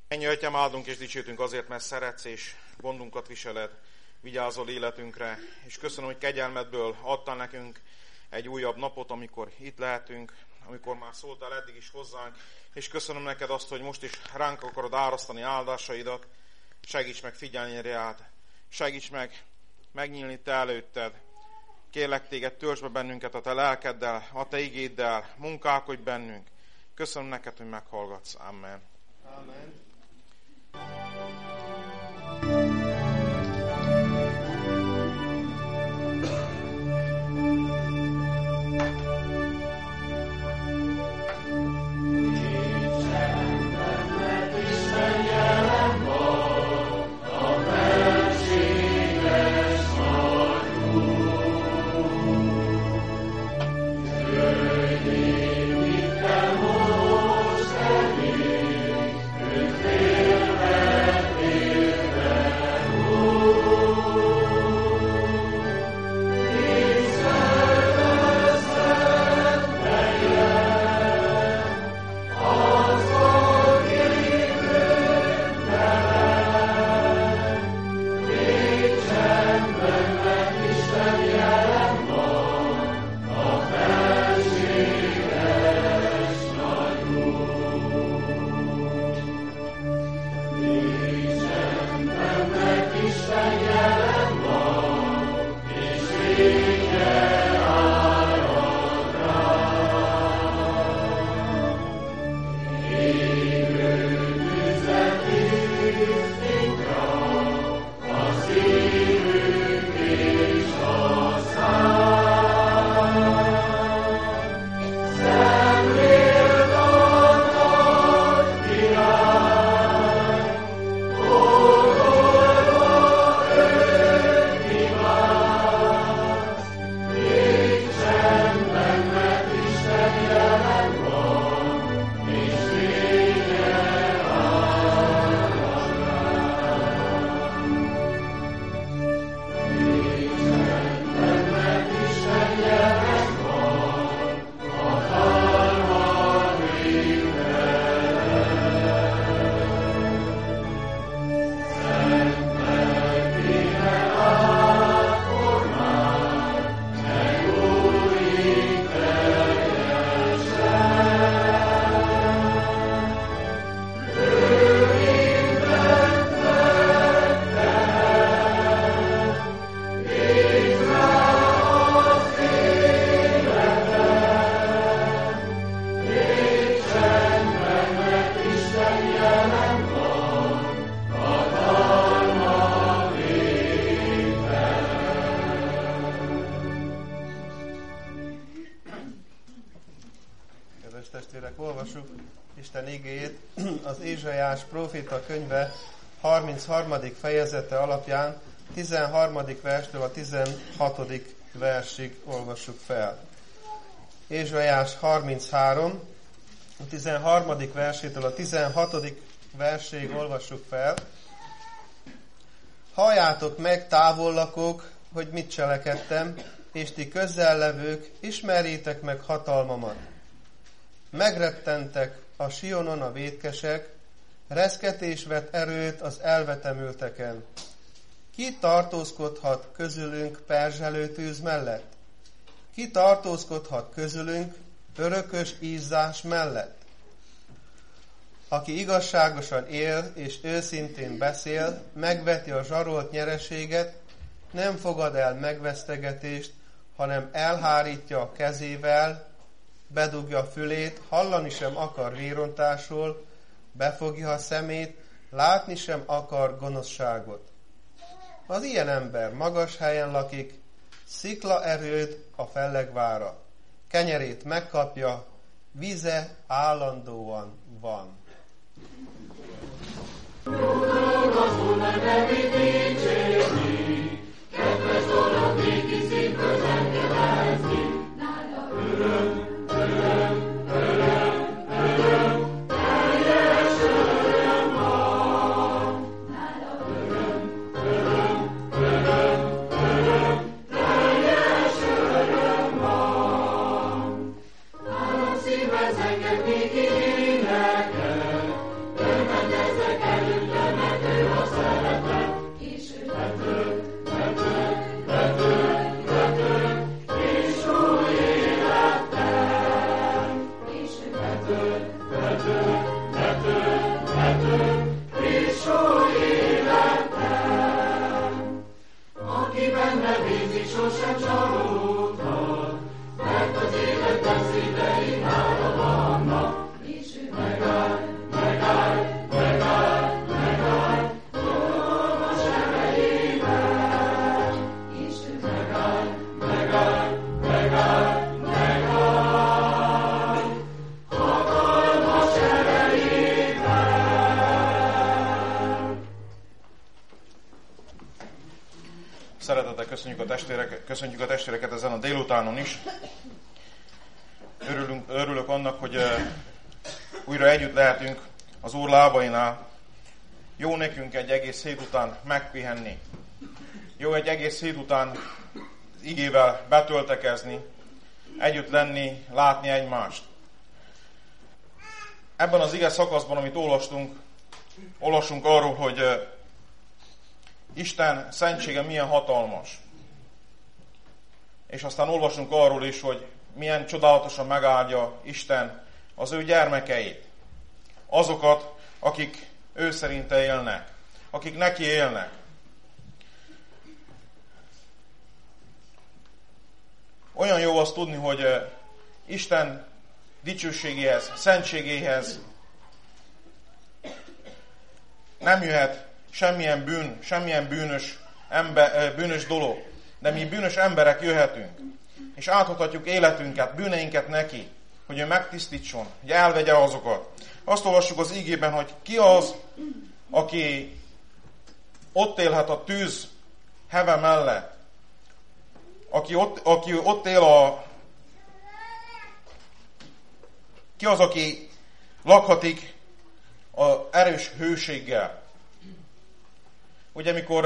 Ennyi Atyám, áldunk és dicsőtünk azért, mert szeretsz és gondunkat viseled, vigyázol életünkre, és köszönöm, hogy kegyelmedből adtál nekünk egy újabb napot, amikor itt lehetünk, amikor már szóltál eddig is hozzánk, és köszönöm neked azt, hogy most is ránk akarod árasztani áldásaidat. Segíts meg figyelni rád, segíts meg megnyílni te előtted. Kérlek téged, töltsd be bennünket a te lelkeddel, a te igéddel, munkálkodj bennünk. Köszönöm neked, hogy meghallgatsz. Amen. Amen. Isten igéjét az Ézsaiás próféta könyve 33. fejezete alapján 13. verstől a 16. versig olvassuk fel. Ézsaiás 33, a 13. versétől a 16. verséig olvassuk fel. Halljátok meg, távollakók, hogy mit cselekedtem, és ti közzellevők, ismerjétek meg hatalmamat. Megrettentek a Sionon a vétkesek, reszketés vett erőt az elvetemülteken. Ki tartózkodhat közülünk perzselő tűz mellett? Ki tartózkodhat közülünk örökös ízzás mellett? Aki igazságosan él és őszintén beszél, megveti a zsarolt nyereséget, nem fogad el megvesztegetést, hanem elhárítja a kezével, bedugja a fülét, hallani sem akar vérontásról, befogja a szemét, látni sem akar gonoszságot. Az ilyen ember magas helyen lakik, szikla erőd a fellegvára, kenyerét megkapja, víze állandóan van. Kedves dolog, néki szívből engedelni, nála öröm, öröm, öröm, öröm, teljes öröm van. Nála öröm, öröm, öröm, öröm, teljes öröm van. Nálam szívvel zengek, néki énekel, örvendezek Aki benne bízik, sosem csalódhat, mert az életben szívei nála vannak. És ő megáll, hatalmas erejével. És ő megáll, hatalmas erejével. Szeretettel köszöntjük a testvéreket ezen a délutánon is. Örülök annak, hogy újra együtt lehetünk az Úr lábainál. Jó nekünk egy egész hét után megpihenni. Jó egy egész hét után igével betöltekezni, együtt lenni, látni egymást. Ebben az ige szakaszban, amit olvasunk arról, hogy Isten szentsége milyen hatalmas. És aztán olvasunk arról is, hogy milyen csodálatosan megáldja Isten az ő gyermekeit. Azokat, akik ő szerinte élnek, akik neki élnek. Olyan jó azt tudni, hogy Isten dicsőségéhez, szentségéhez nem jöhet semmilyen bűn, semmilyen bűnös dolog. De mi bűnös emberek jöhetünk, és átadhatjuk életünket, bűneinket neki, hogy ő megtisztítson, hogy elvegye azokat. Azt olvassuk az ígében, hogy ki az, aki ott élhet a tűz heve mellett, aki ott él ki az, aki lakhatik az erős hőséggel. Ugye, mikor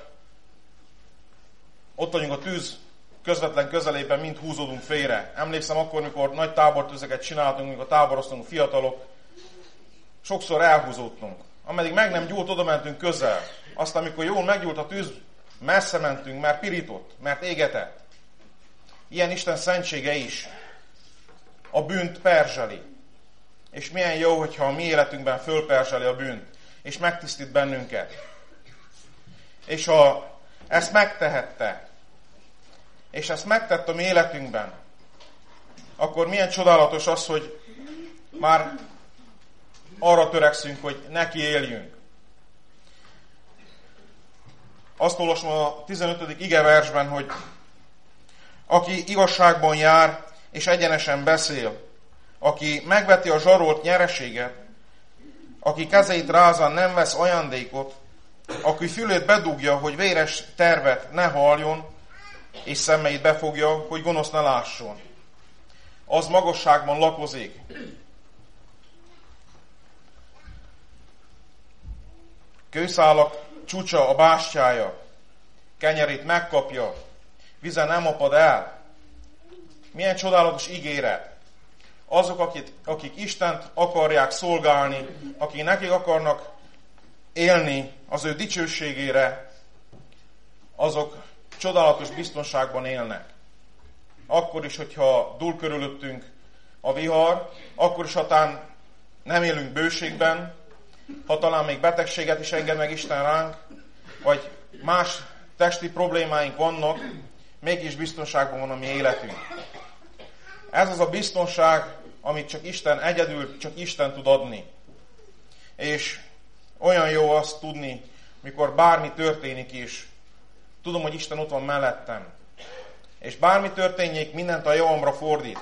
ott vagyunk a tűz közvetlen közelében, mind húzódunk félre. Emlékszem akkor, mikor nagy tábortüzeket csináltunk, mikor táboroztunk fiatalok, sokszor elhúzódtunk. Ameddig meg nem gyúlt, oda mentünk közel. Aztán, amikor jól meggyúlt a tűz, messze mentünk, mert pirított, mert égetett. Ilyen Isten szentsége is a bűnt perzseli. És milyen jó, hogyha a mi életünkben fölperzseli a bűnt, és megtisztít bennünket. És ha ezt megtehette, és ezt megtett a mi életünkben, akkor milyen csodálatos az, hogy már arra törekszünk, hogy neki éljünk. Azt olvasom a 15. igeversben, hogy aki igazságban jár, és egyenesen beszél, aki megveti a zsarolt nyereséget, aki kezeit rázan nem vesz ajándékot, aki fülét bedugja, hogy véres tervet ne halljon, és szemeit befogja, hogy gonosz ne lásson. Az magasságban lakozik. Kőszálak csúcsa a bástyája, kenyerét megkapja, vize nem apad el. Milyen csodálatos ígéret. Azok, akik Istent akarják szolgálni, akik nekik akarnak élni az ő dicsőségére, azok csodálatos biztonságban élnek. Akkor is, hogyha dúl körülöttünk a vihar, akkor is, ha talán nem élünk bőségben, ha talán még betegséget is enged meg Isten ránk, vagy más testi problémáink vannak, mégis biztonságban van a mi életünk. Ez az a biztonság, amit csak Isten egyedül, csak Isten tud adni. És olyan jó azt tudni, mikor bármi történik is, tudom, hogy Isten ott van mellettem. És bármi történjék, mindent a javamra fordít.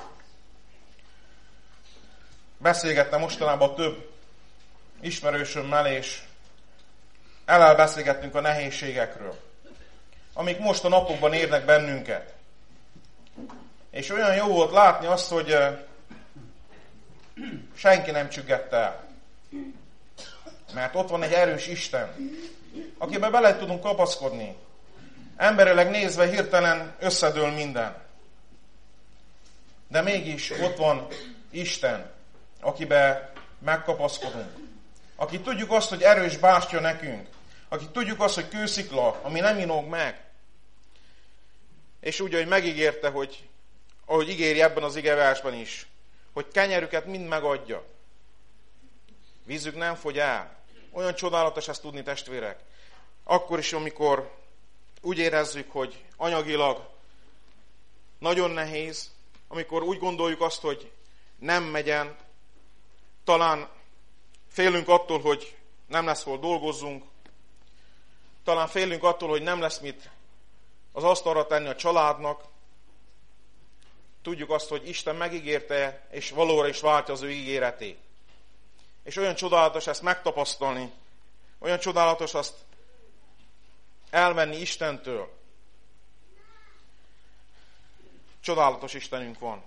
Beszélgettem mostanában több ismerősömmel, és elbeszélgettünk a nehézségekről, amik most a napokban érnek bennünket. És olyan jó volt látni azt, hogy senki nem csüggett el. Mert ott van egy erős Isten, akiben bele tudunk kapaszkodni. Emberileg nézve hirtelen összedől minden. De mégis ott van Isten, akiben megkapaszkodunk. Aki tudjuk azt, hogy erős bástya nekünk. Aki tudjuk azt, hogy kőszikla, ami nem inog meg. És úgy, hogy megígérte, hogy ahogy ígéri ebben az igeversben is, hogy kenyerüket mind megadja. Vízük nem fogy el. Olyan csodálatos ezt tudni, testvérek. Akkor is, amikor úgy érezzük, hogy anyagilag nagyon nehéz, amikor úgy gondoljuk azt, hogy nem megyen, talán félünk attól, hogy nem lesz hol dolgozzunk, talán félünk attól, hogy nem lesz mit az asztalra tenni a családnak. Tudjuk azt, hogy Isten megígérte, és valóra is váltja az ő ígéretét. És olyan csodálatos ezt megtapasztalni, olyan csodálatos azt elvenni Istentől. Csodálatos Istenünk van,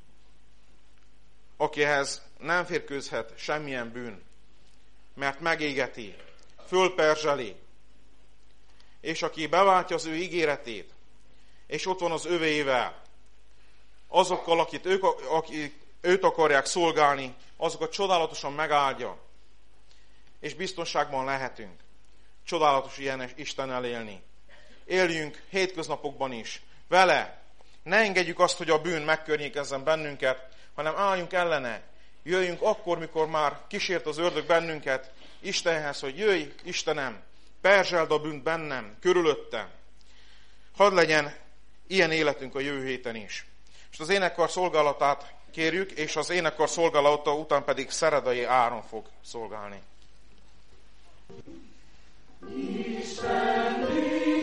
akihez nem férkőzhet semmilyen bűn, mert megégeti, fölperzseli, és aki beváltja az ő ígéretét, és ott van az övéivel, azokkal, akik őt akarják szolgálni, azokat csodálatosan megáldja, és biztonságban lehetünk. Csodálatos ilyen Istennel élni. Éljünk hétköznapokban is vele. Ne engedjük azt, hogy a bűn megkörnyékezzen bennünket, hanem álljunk ellene. Jöjjünk akkor, mikor már kísért az ördög bennünket Istenhez, hogy jöjj, Istenem, perzseld a bűnt bennem, körülöttem. Hadd legyen ilyen életünk a jövő héten is. És az énekkar szolgálatát kérjük, és az énekkar szolgálata után pedig Szeredai Áron fog szolgálni. Isten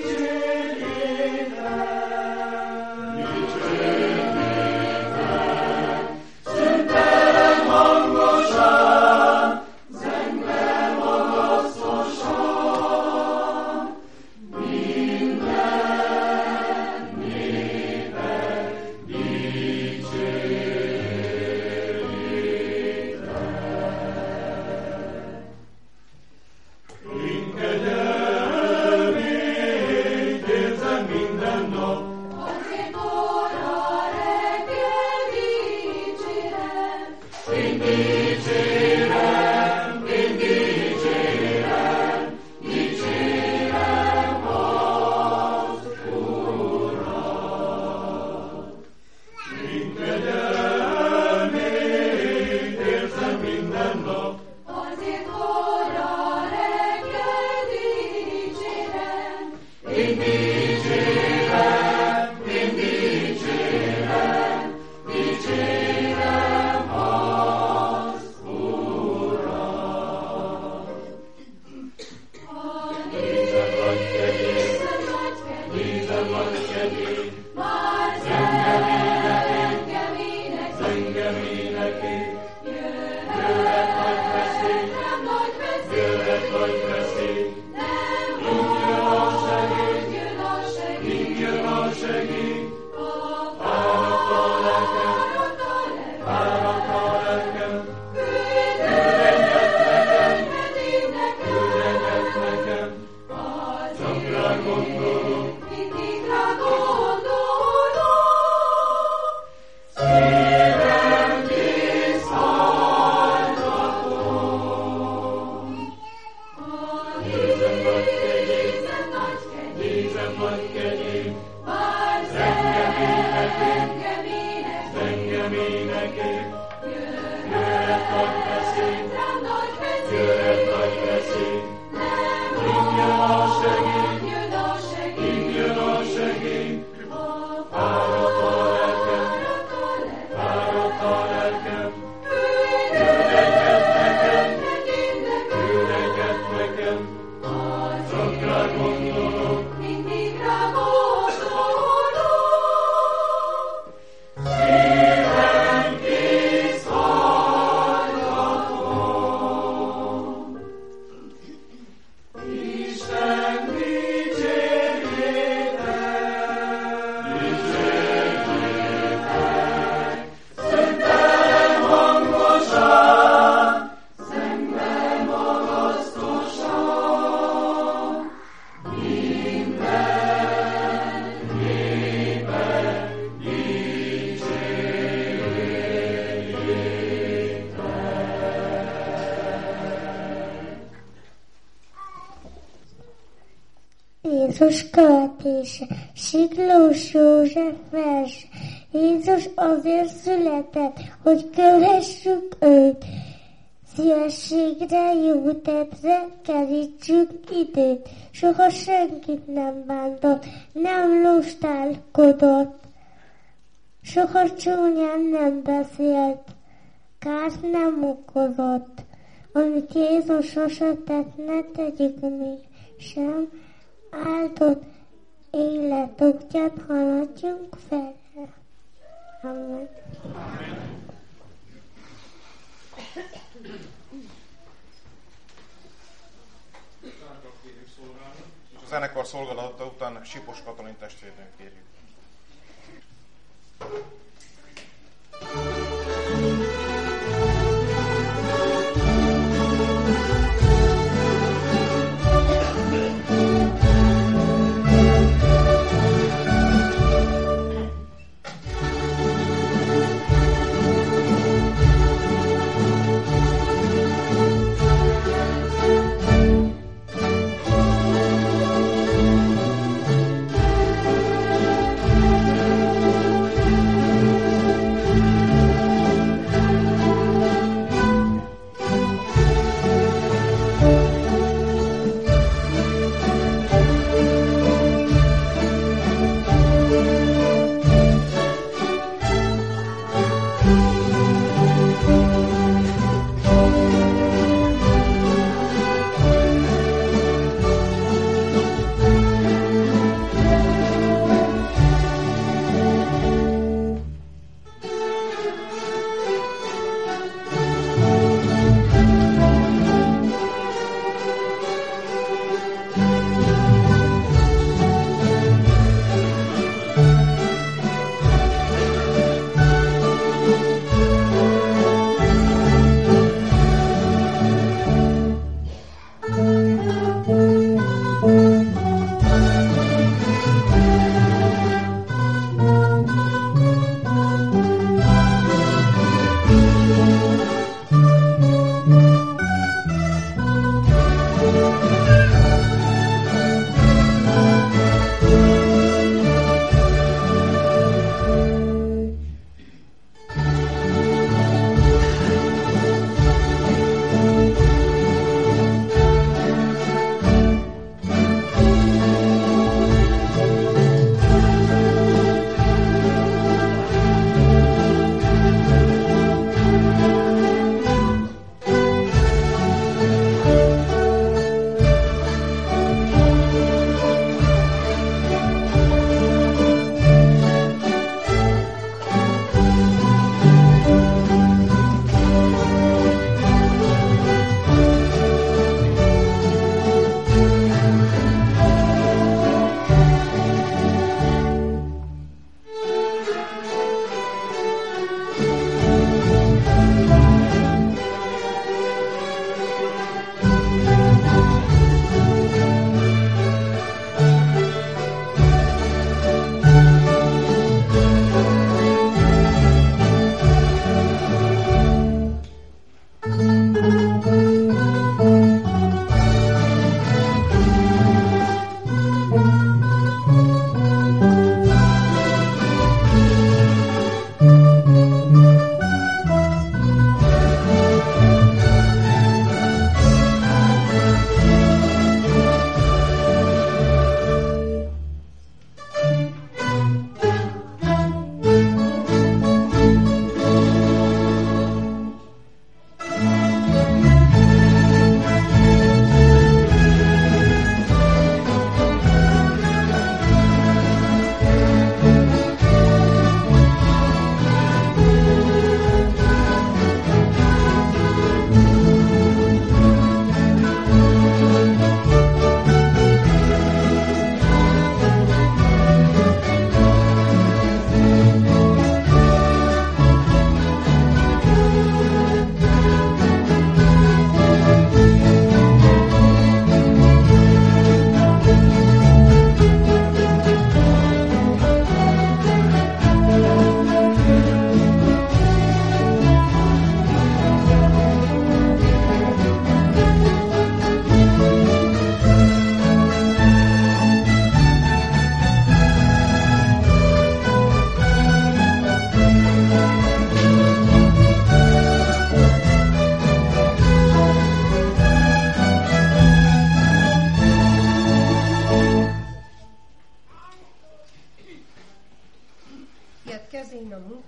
Jézus követése, Siklós József verse. Jézus azért született, hogy kövessük őt. Szívességre, jó tettre kerítsük időt. Soha senkit nem bántott, nem lustálkodott. Soha csúnyán nem beszélt, kárt nem okozott. Amit Jézus sose tett, ne tegyük mi sem. Áldott élet útját haladjunk fel. Amen. A zenekar szolgálata után Sipos Katalin testvérnőt kérjük.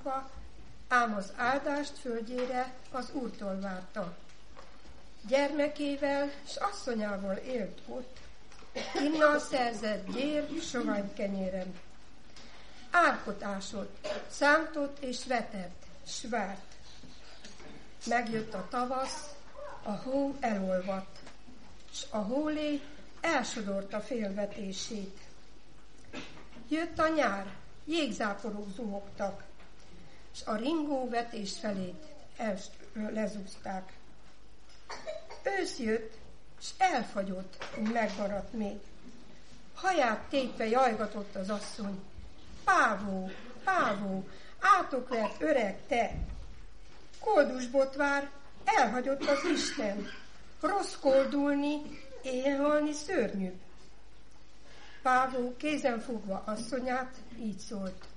bújva, ám az áldást földjére az Úrtól várta. Gyermekével s asszonyával élt ott, innen szerzett gyér sovány kenyérem. Árkot ásott, szántott és vetett, s várt. Megjött a tavasz, a hó elolvadt, s a hólé elsodorta félvetését. Jött a nyár, jégzáporok zuhogtak, s a ringó vetés felét lezúzták. Ősz jött, s elfagyott, megmaradt még. Haját tépve jajgatott az asszony. Pávó, pávó, átokvert öreg te! Koldus botvár, elhagyott az Isten. Rossz koldulni, éjjelhalni szörnyűbb. Pávó kézen fogva asszonyát így szólt.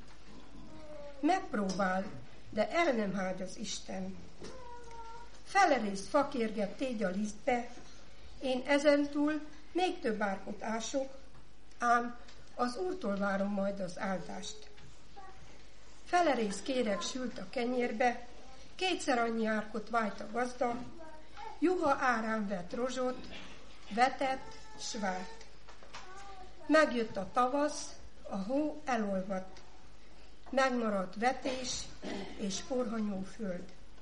Megpróbál, de el nem hágy az Isten. Felerészt fakérget tégy a lisztbe, én ezentúl még több árkot ások, ám az Úrtól várom majd az áldást. Felerészt kéreg sült a kenyérbe, kétszer annyi árkot vájt a gazda, juha árán vett rozsot, vetett, s várt. Megjött a tavasz, a hó elolvadt, megmaradt vetés és porhanyó föld.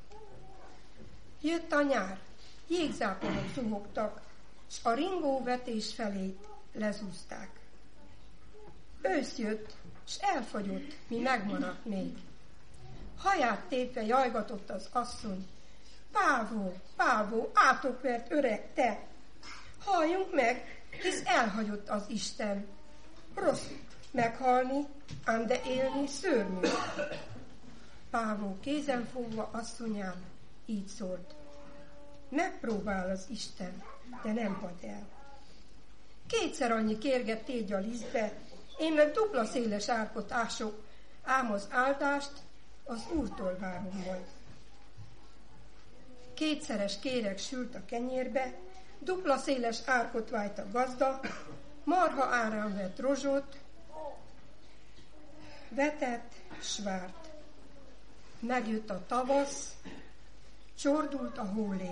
Jött a nyár, jégzáporok zuhogtak, s a ringó vetés felét lezúzták. Ősz jött, s elfagyott, mi megmaradt még. Haját tépve jajgatott az asszony. Pávó, pávó, átokvert öreg te! Halljunk meg, hisz elhagyott az Isten. Rossz meghalni, ám de élni szörnyű. Pávó kézen fogva asszonyán így szólt. Megpróbál az Isten, de nem hagy el. Kétszer annyi kérget tégy a lisztbe, én meg dupla széles árkot ások, ám az áldást az Úrtól várom majd. Kétszeres kéreg sült a kenyérbe, dupla széles árkot vájt a gazda, marha árán vett rozsot, vetett, s várt. Megjött a tavasz, csordult a hólé,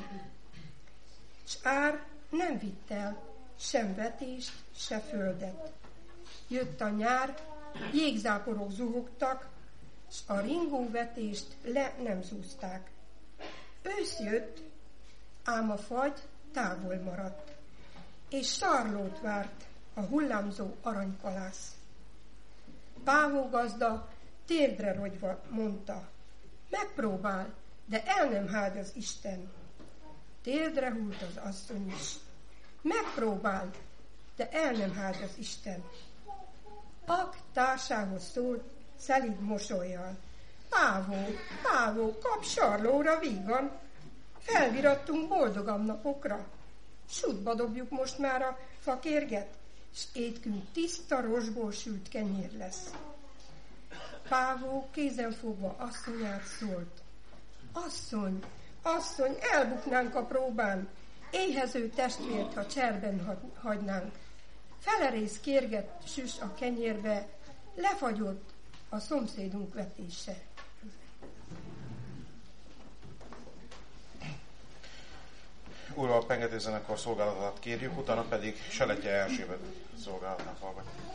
s ár nem vitt el sem vetést, se földet. Jött a nyár, jégzáporok zuhogtak, s a ringó vetést le nem zúzták. Ősz jött, ám a fagy távol maradt, és sarlót várt a hullámzó aranykalász. Pávó gazda térdre rogyva mondta, megpróbál, de el nem hágy az Isten. Térdre hult az asszony is. Megpróbál, de el nem hágy az Isten. Ak társához szólt szelíd mosollyal. Pávó, pávó, kap sarlóra vígan. Felvirattunk boldogabb napokra. Sútba dobjuk most már a fakérget, s étkünk tiszta rozsból sült kenyér lesz. Pávó kézenfogva asszonyát szólt. Asszony, asszony, elbuknánk a próbán, éhező testvért, ha cserben hagynánk. Felerész kérget süss a kenyérbe, lefagyott a szomszédunk vetése. Újra a Pengető zenekar szolgálatát kérjük, utána pedig Seletje Erzsébet szolgálatát hallgatjuk.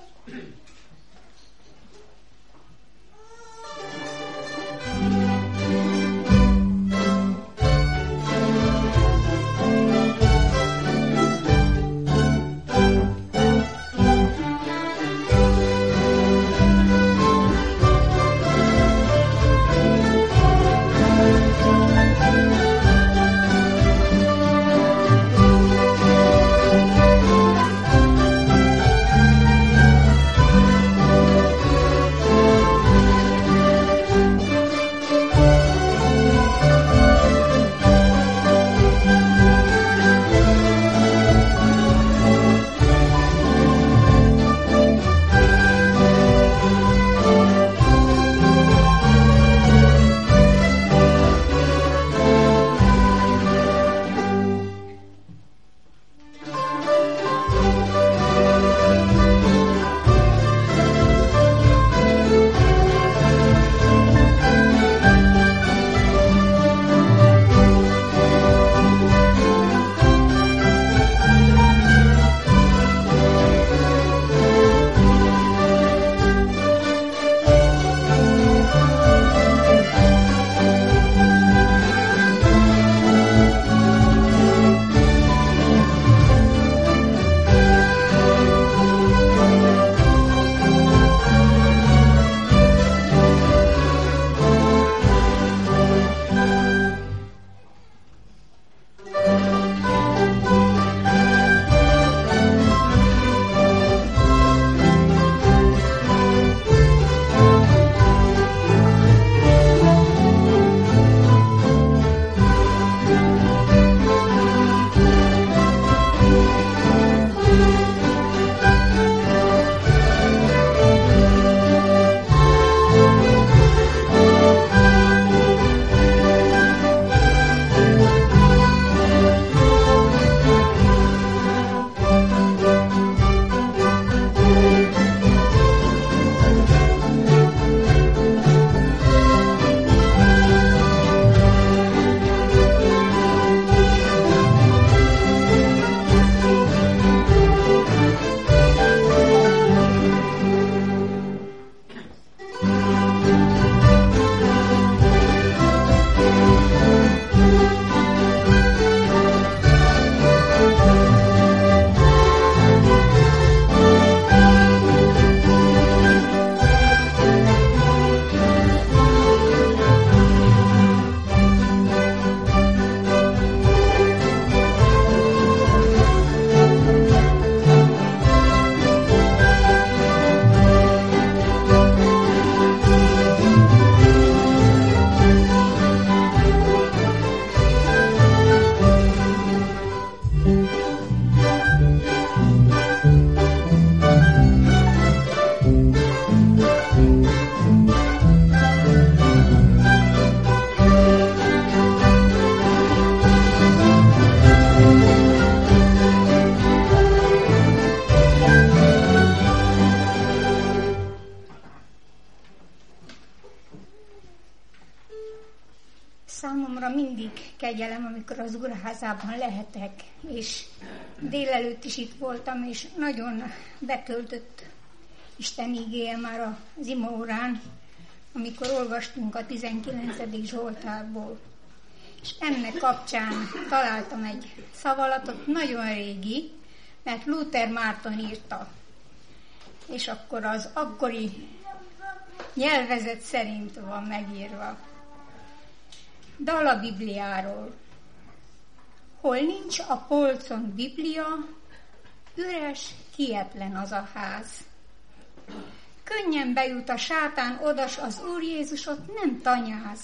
számomra mindig kegyelem, amikor az Úrházában lehetek, és délelőtt is itt voltam, és nagyon betöltött Isten igéje már az imaórán, amikor olvastunk a 19. Zsoltárból. És ennek kapcsán találtam egy szavalatot, nagyon régi, mert Luther Márton írta. És akkor az akkori nyelvezet szerint van megírva. Dal a Bibliáról. Hol nincs a polcon Biblia, üres, kietlen az a ház. Könnyen bejut a sátán odas, az Úr Jézusot nem tanyáz.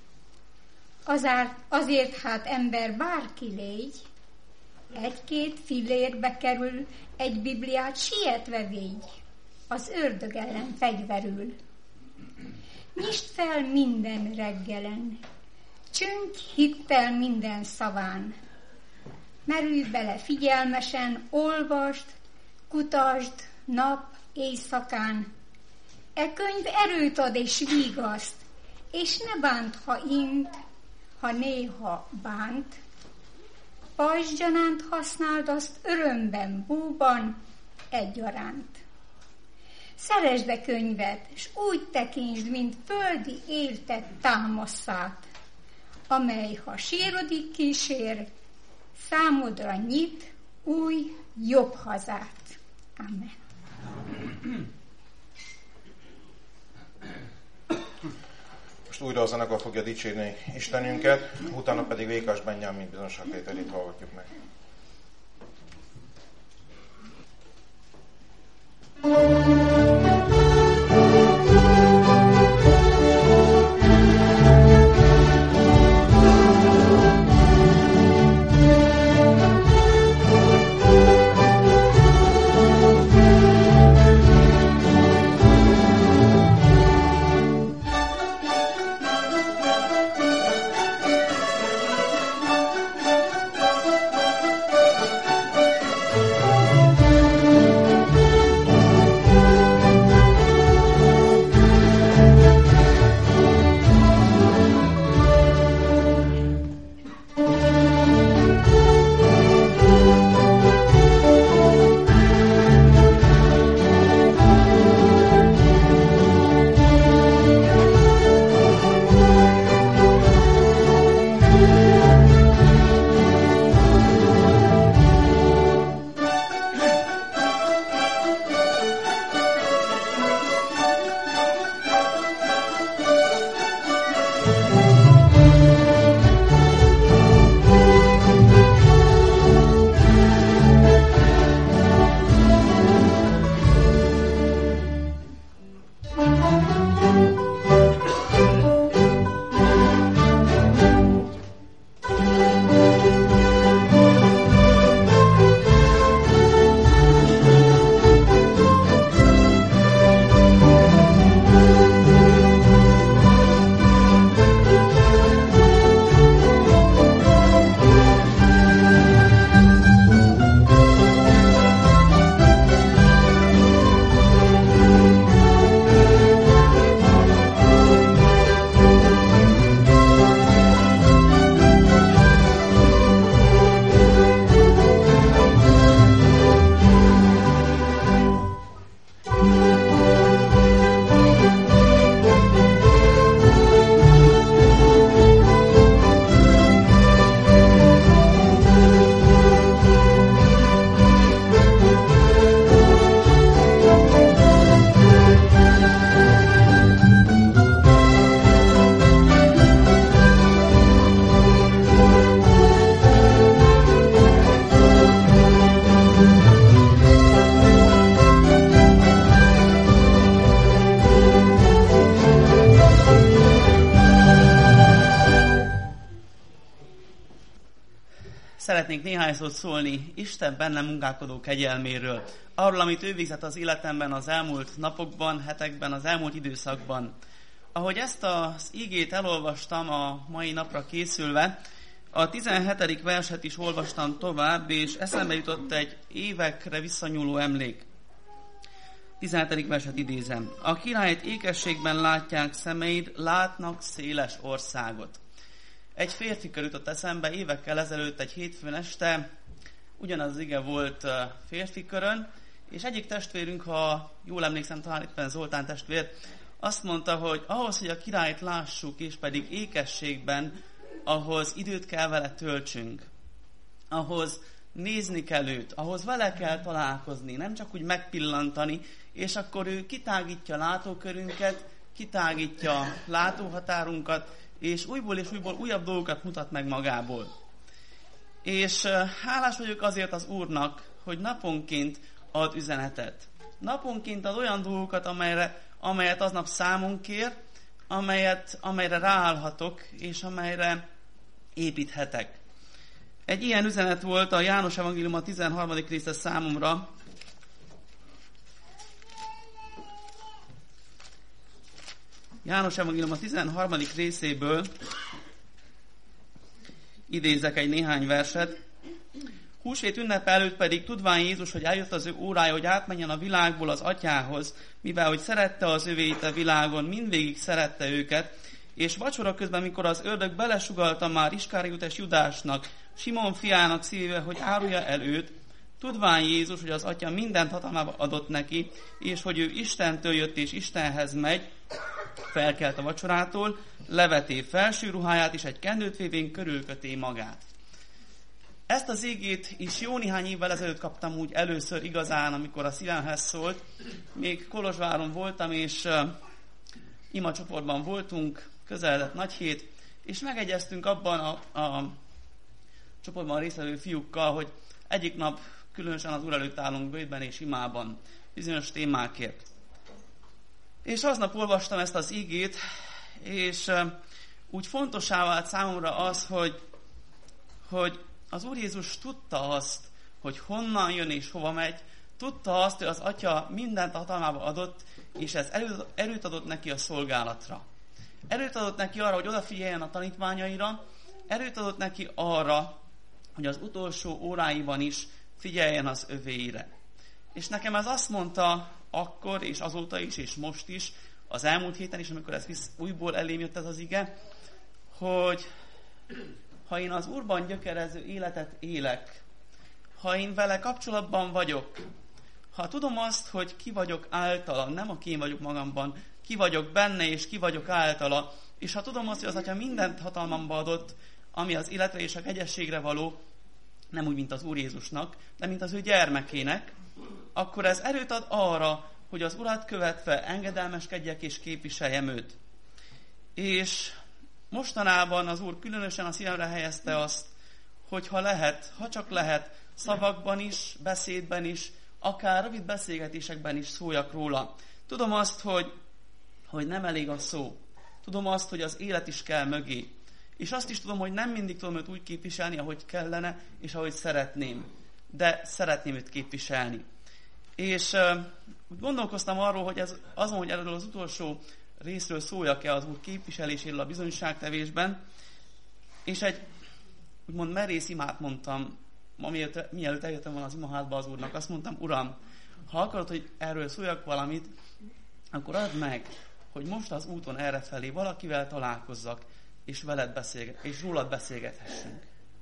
Azért hát ember bárki légy, 1-2 fillérbe kerül, egy Bibliát sietve végy, az ördög ellen fegyverül. Nyisd fel minden reggelen, csöngy hittel minden szaván. Merülj bele figyelmesen, olvasd, kutasd nap, éjszakán. E könyv erőt ad és vigaszt, és ne bánt, ha int, ha néha bánt. Pajzsgyanánt használd azt örömben, búban egyaránt. Szeresd a könyvet, s úgy tekintsd, mint földi éltet támaszát, amely, ha sírodik kísér, számodra nyit új, jobb hazát. Amen. Most újra a zenekar fogja dicsérni Istenünket, utána pedig Vékás Benyámin bizonságtételét hallgatjuk meg. Szeretnék néhány szót szólni Isten bennem munkálkodó kegyelméről, arról, amit ő végzett az életemben az elmúlt napokban, hetekben, az elmúlt időszakban. Ahogy ezt az igét elolvastam a mai napra készülve, a 17. verset is olvastam tovább, és eszembe jutott egy évekre visszanyúló emlék. 17. verset idézem. A királyt ékességben látják szemeid, látnak széles országot. egy férfikör jutott eszembe évekkel ezelőtt, egy hétfőn este, ugyanaz az ige volt férfikörön, és egyik testvérünk, ha jól emlékszem, talán éppen Zoltán testvér, azt mondta, hogy ahhoz, hogy a királyt lássuk, és pedig ékességben, ahhoz időt kell vele töltsünk, ahhoz nézni kell őt, ahhoz vele kell találkozni, nem csak úgy megpillantani, és akkor ő kitágítja látókörünket, kitágítja látóhatárunkat, és újból újabb dolgokat mutat meg magából. És hálás vagyok azért az Úrnak, hogy naponként ad üzenetet. Naponként ad olyan dolgokat, amelyet aznap számon kér, amelyre ráállhatok, és amelyre építhetek. Egy ilyen üzenet volt a János Evangélium a 13. része számomra. János Evangélium a 13. részéből idézek egy néhány verset. Húsvét ünnep előtt pedig tudván Jézus, hogy eljött az ő órája, hogy átmenjen a világból az atyához, mivel hogy szerette az övéit a világon, mindvégig szerette őket, és vacsora közben, mikor az ördög belesugalta már Iskáriótes Judásnak, Simon fiának szívébe, hogy árulja el őt, tudván Jézus, hogy az atya mindent hatalmába adott neki, és hogy ő Istentől jött és Istenhez megy, felkelt a vacsorától, leveté felső ruháját, és egy kendőt vévén körülköté magát. Ezt az igét is jó néhány évvel ezelőtt kaptam úgy először igazán, amikor a szívemhez szólt. Még Kolozsváron voltam, és imacsoportban voltunk, közeledett Nagyhét, és megegyeztünk abban a csoportban résztvevő fiúkkal, hogy egyik nap különösen az Úr előtt állunk bőjtben és imában, bizonyos témákért. És aznap olvastam ezt az igét, és úgy fontossá vált számomra az, hogy az Úr Jézus tudta azt, hogy honnan jön és hova megy, tudta azt, hogy az Atya mindent hatalmába adott, és ez erőt adott neki a szolgálatra. Erőt adott neki arra, hogy odafigyeljen a tanítványaira, erőt adott neki arra, hogy az utolsó óráiban is figyeljen az övéire. És nekem ez azt mondta akkor, és azóta is, és most is, az elmúlt héten is, amikor ez újból elém jött ez az ige, hogy ha én az Úrban gyökerező életet élek, ha én vele kapcsolatban vagyok, ha tudom azt, hogy ki vagyok általa, nem aki én vagyok magamban, ki vagyok benne és ki vagyok általa, és ha tudom azt, hogy az Atya mindent hatalmamba adott, ami az életre és a kegyességre való, nem úgy, mint az Úr Jézusnak, de mint az ő gyermekének, akkor ez erőt ad arra, hogy az Urat követve engedelmeskedjek és képviseljem őt. És mostanában az Úr különösen a szívemre helyezte azt, hogy ha csak lehet, szavakban is, beszédben is, akár rövid beszélgetésekben is szóljak róla. Tudom azt, hogy nem elég a szó. Tudom azt, hogy az élet is kell mögé. És azt is tudom, hogy nem mindig tudom őt úgy képviselni, ahogy kellene, és ahogy szeretném. De szeretném őt képviselni. És úgy gondolkoztam arról, hogy azon, hogy erről az utolsó részről szóljak-e az Úr képviseléséről a bizonyságtevésben, és egy úgymond merész imát mondtam, mielőtt eljöttem volna az imaházba az Úrnak, azt mondtam, Uram, ha akarod, hogy erről szóljak valamit, akkor add meg, hogy most az úton errefelé valakivel találkozzak, és rólad beszélgethessünk.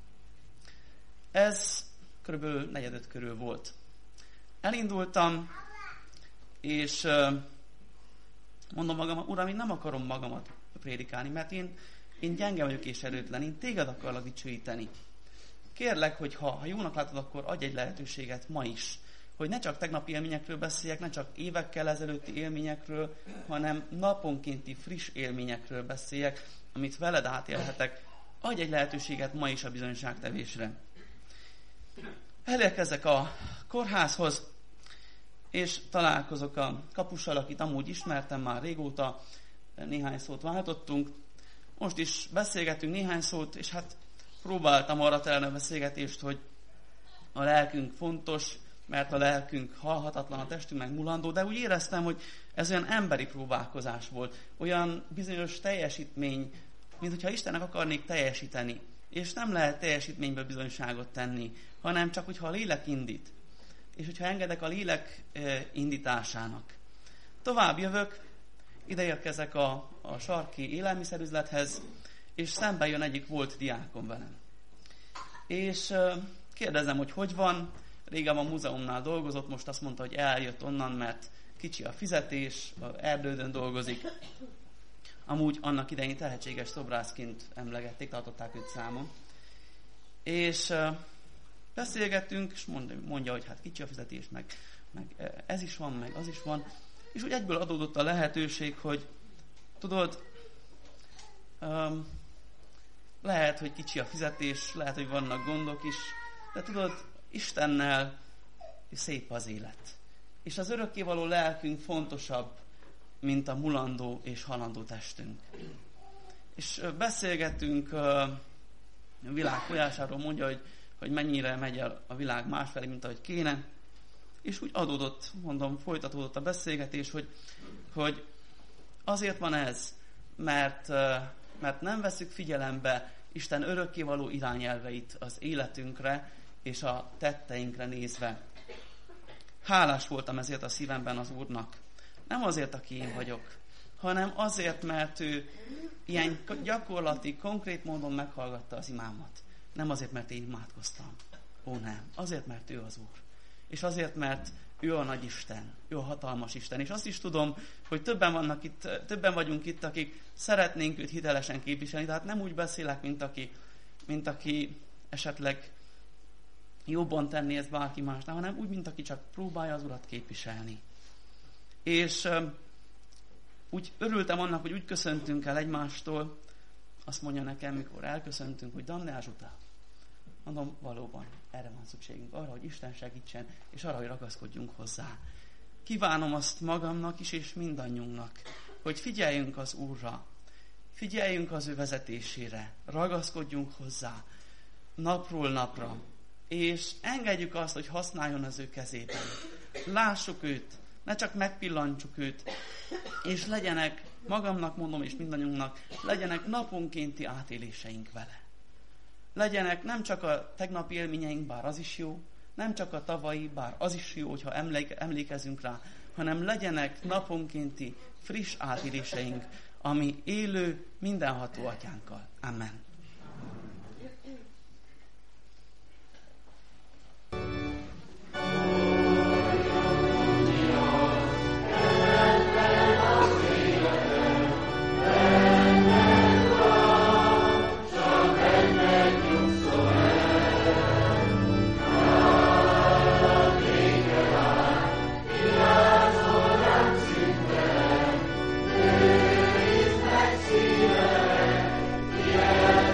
Ez körülbelül 4:45 körül volt. Elindultam, és mondom magam, Uram, én nem akarom magamat prédikálni, mert én gyenge vagyok és erőtlen, én téged akarlak dicsőíteni. Kérlek, hogy ha jónak látod, akkor adj egy lehetőséget ma is, hogy ne csak tegnapi élményekről beszéljek, ne csak évekkel ezelőtti élményekről, hanem naponkénti friss élményekről beszéljek, amit veled átélhetek. Adj egy lehetőséget ma is a bizonyságtevésre. Elérkezek a kórházhoz, és találkozok a kapussal, akit amúgy ismertem már régóta, néhány szót váltottunk. Most is beszélgetünk néhány szót, és hát próbáltam arra telni a beszélgetést, hogy a lelkünk fontos, mert a lelkünk halhatatlan, a testünk meg mulandó, de úgy éreztem, hogy ez olyan emberi próbálkozás volt, olyan bizonyos teljesítmény, mint hogyha Istennek akarnék teljesíteni. És nem lehet teljesítményből bizonyságot tenni, hanem csak, hogyha a lélek indít. És hogyha engedek a lélek indításának. Tovább jövök, ide érkezek a sarki élelmiszerüzlethez, és szembe jön egyik volt diákom velem. És kérdezem, hogy van. Régen a múzeumnál dolgozott, most azt mondta, hogy eljött onnan, mert kicsi a fizetés, Erdődön dolgozik. Amúgy annak idején tehetséges szobrászként emlegették, tartották őt számon. És beszélgettünk, és mondja, hogy hát kicsi a fizetés, meg ez is van, meg az is van. És úgy egyből adódott a lehetőség, hogy tudod, lehet, hogy kicsi a fizetés, lehet, hogy vannak gondok is, de tudod, Istennel szép az élet. És az örökkévaló lelkünk fontosabb, mint a mulandó és halandó testünk. És beszélgettünk a világ folyásáról, mondja, hogy mennyire megy el a világ másfelé, mint ahogy kéne. És úgy adódott, folytatódott a beszélgetés, hogy azért van ez, mert nem veszük figyelembe Isten örökkévaló irányelveit az életünkre és a tetteinkre nézve. Hálás voltam ezért a szívemben az Úrnak. Nem azért, aki én vagyok, hanem azért, mert ő ilyen gyakorlati, konkrét módon meghallgatta az imámat. Nem azért, mert én imádkoztam. Ó, nem. Azért, mert ő az Úr. És azért, mert ő a nagy Isten, ő a hatalmas Isten. És azt is tudom, hogy többen vagyunk itt, akik szeretnénk őt hitelesen képviselni, tehát nem úgy beszélek, mint aki esetleg jobban tenné ezt bárki másnál, hanem úgy, mint aki csak próbálja az Urat képviselni. És úgy örültem annak, hogy úgy köszöntünk el egymástól, azt mondja nekem, mikor elköszöntünk, hogy Danne Zsuta. Mondom, valóban erre van szükségünk, arra, hogy Isten segítsen, és arra, hogy ragaszkodjunk hozzá. Kívánom azt magamnak is, és mindannyiunknak, hogy figyeljünk az Úrra, figyeljünk az ő vezetésére, ragaszkodjunk hozzá napról napra, és engedjük azt, hogy használjon az ő kezében. Lássuk őt, ne csak megpillantsuk őt, és legyenek, magamnak mondom, és mindannyiunknak, legyenek naponkénti átéléseink vele. Legyenek nem csak a tegnapi élményeink, bár az is jó, nem csak a tavalyi, bár az is jó, hogyha emlékezünk rá, hanem legyenek naponkénti friss átéléseink, ami élő, mindenható Atyánkkal. Amen. Yeah.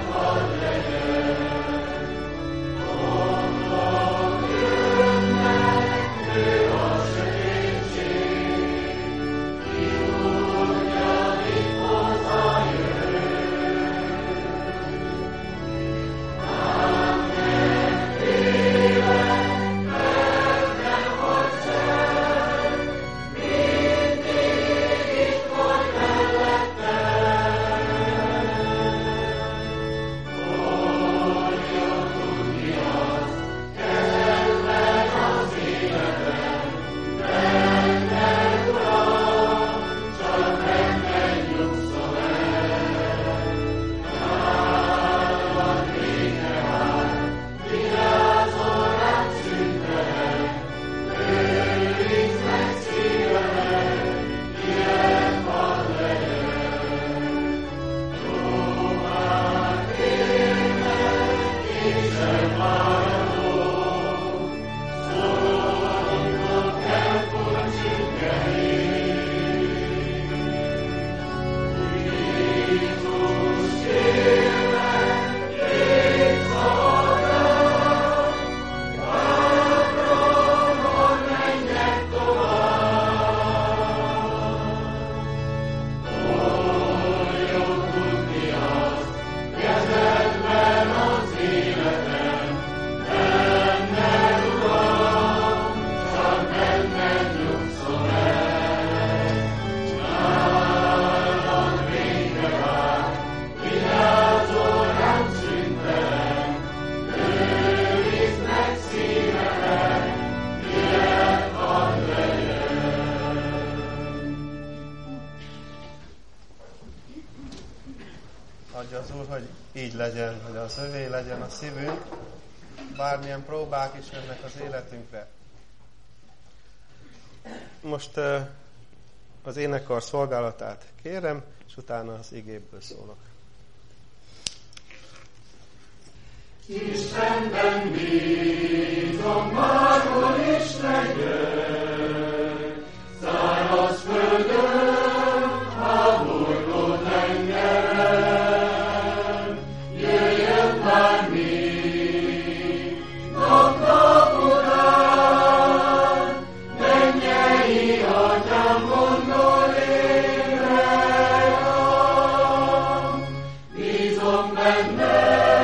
hogy így legyen, hogy az övé legyen a szívünk, bármilyen próbák is jönnek az életünkre. Most az énekkar szolgálatát kérem, és utána az igéből szólok. Istenben bízom, bárhol is legyek, száraz földön, háborgó tengeren, jöjjön már mi, nap után, mennyei atyám gondol én rám, bízom benne.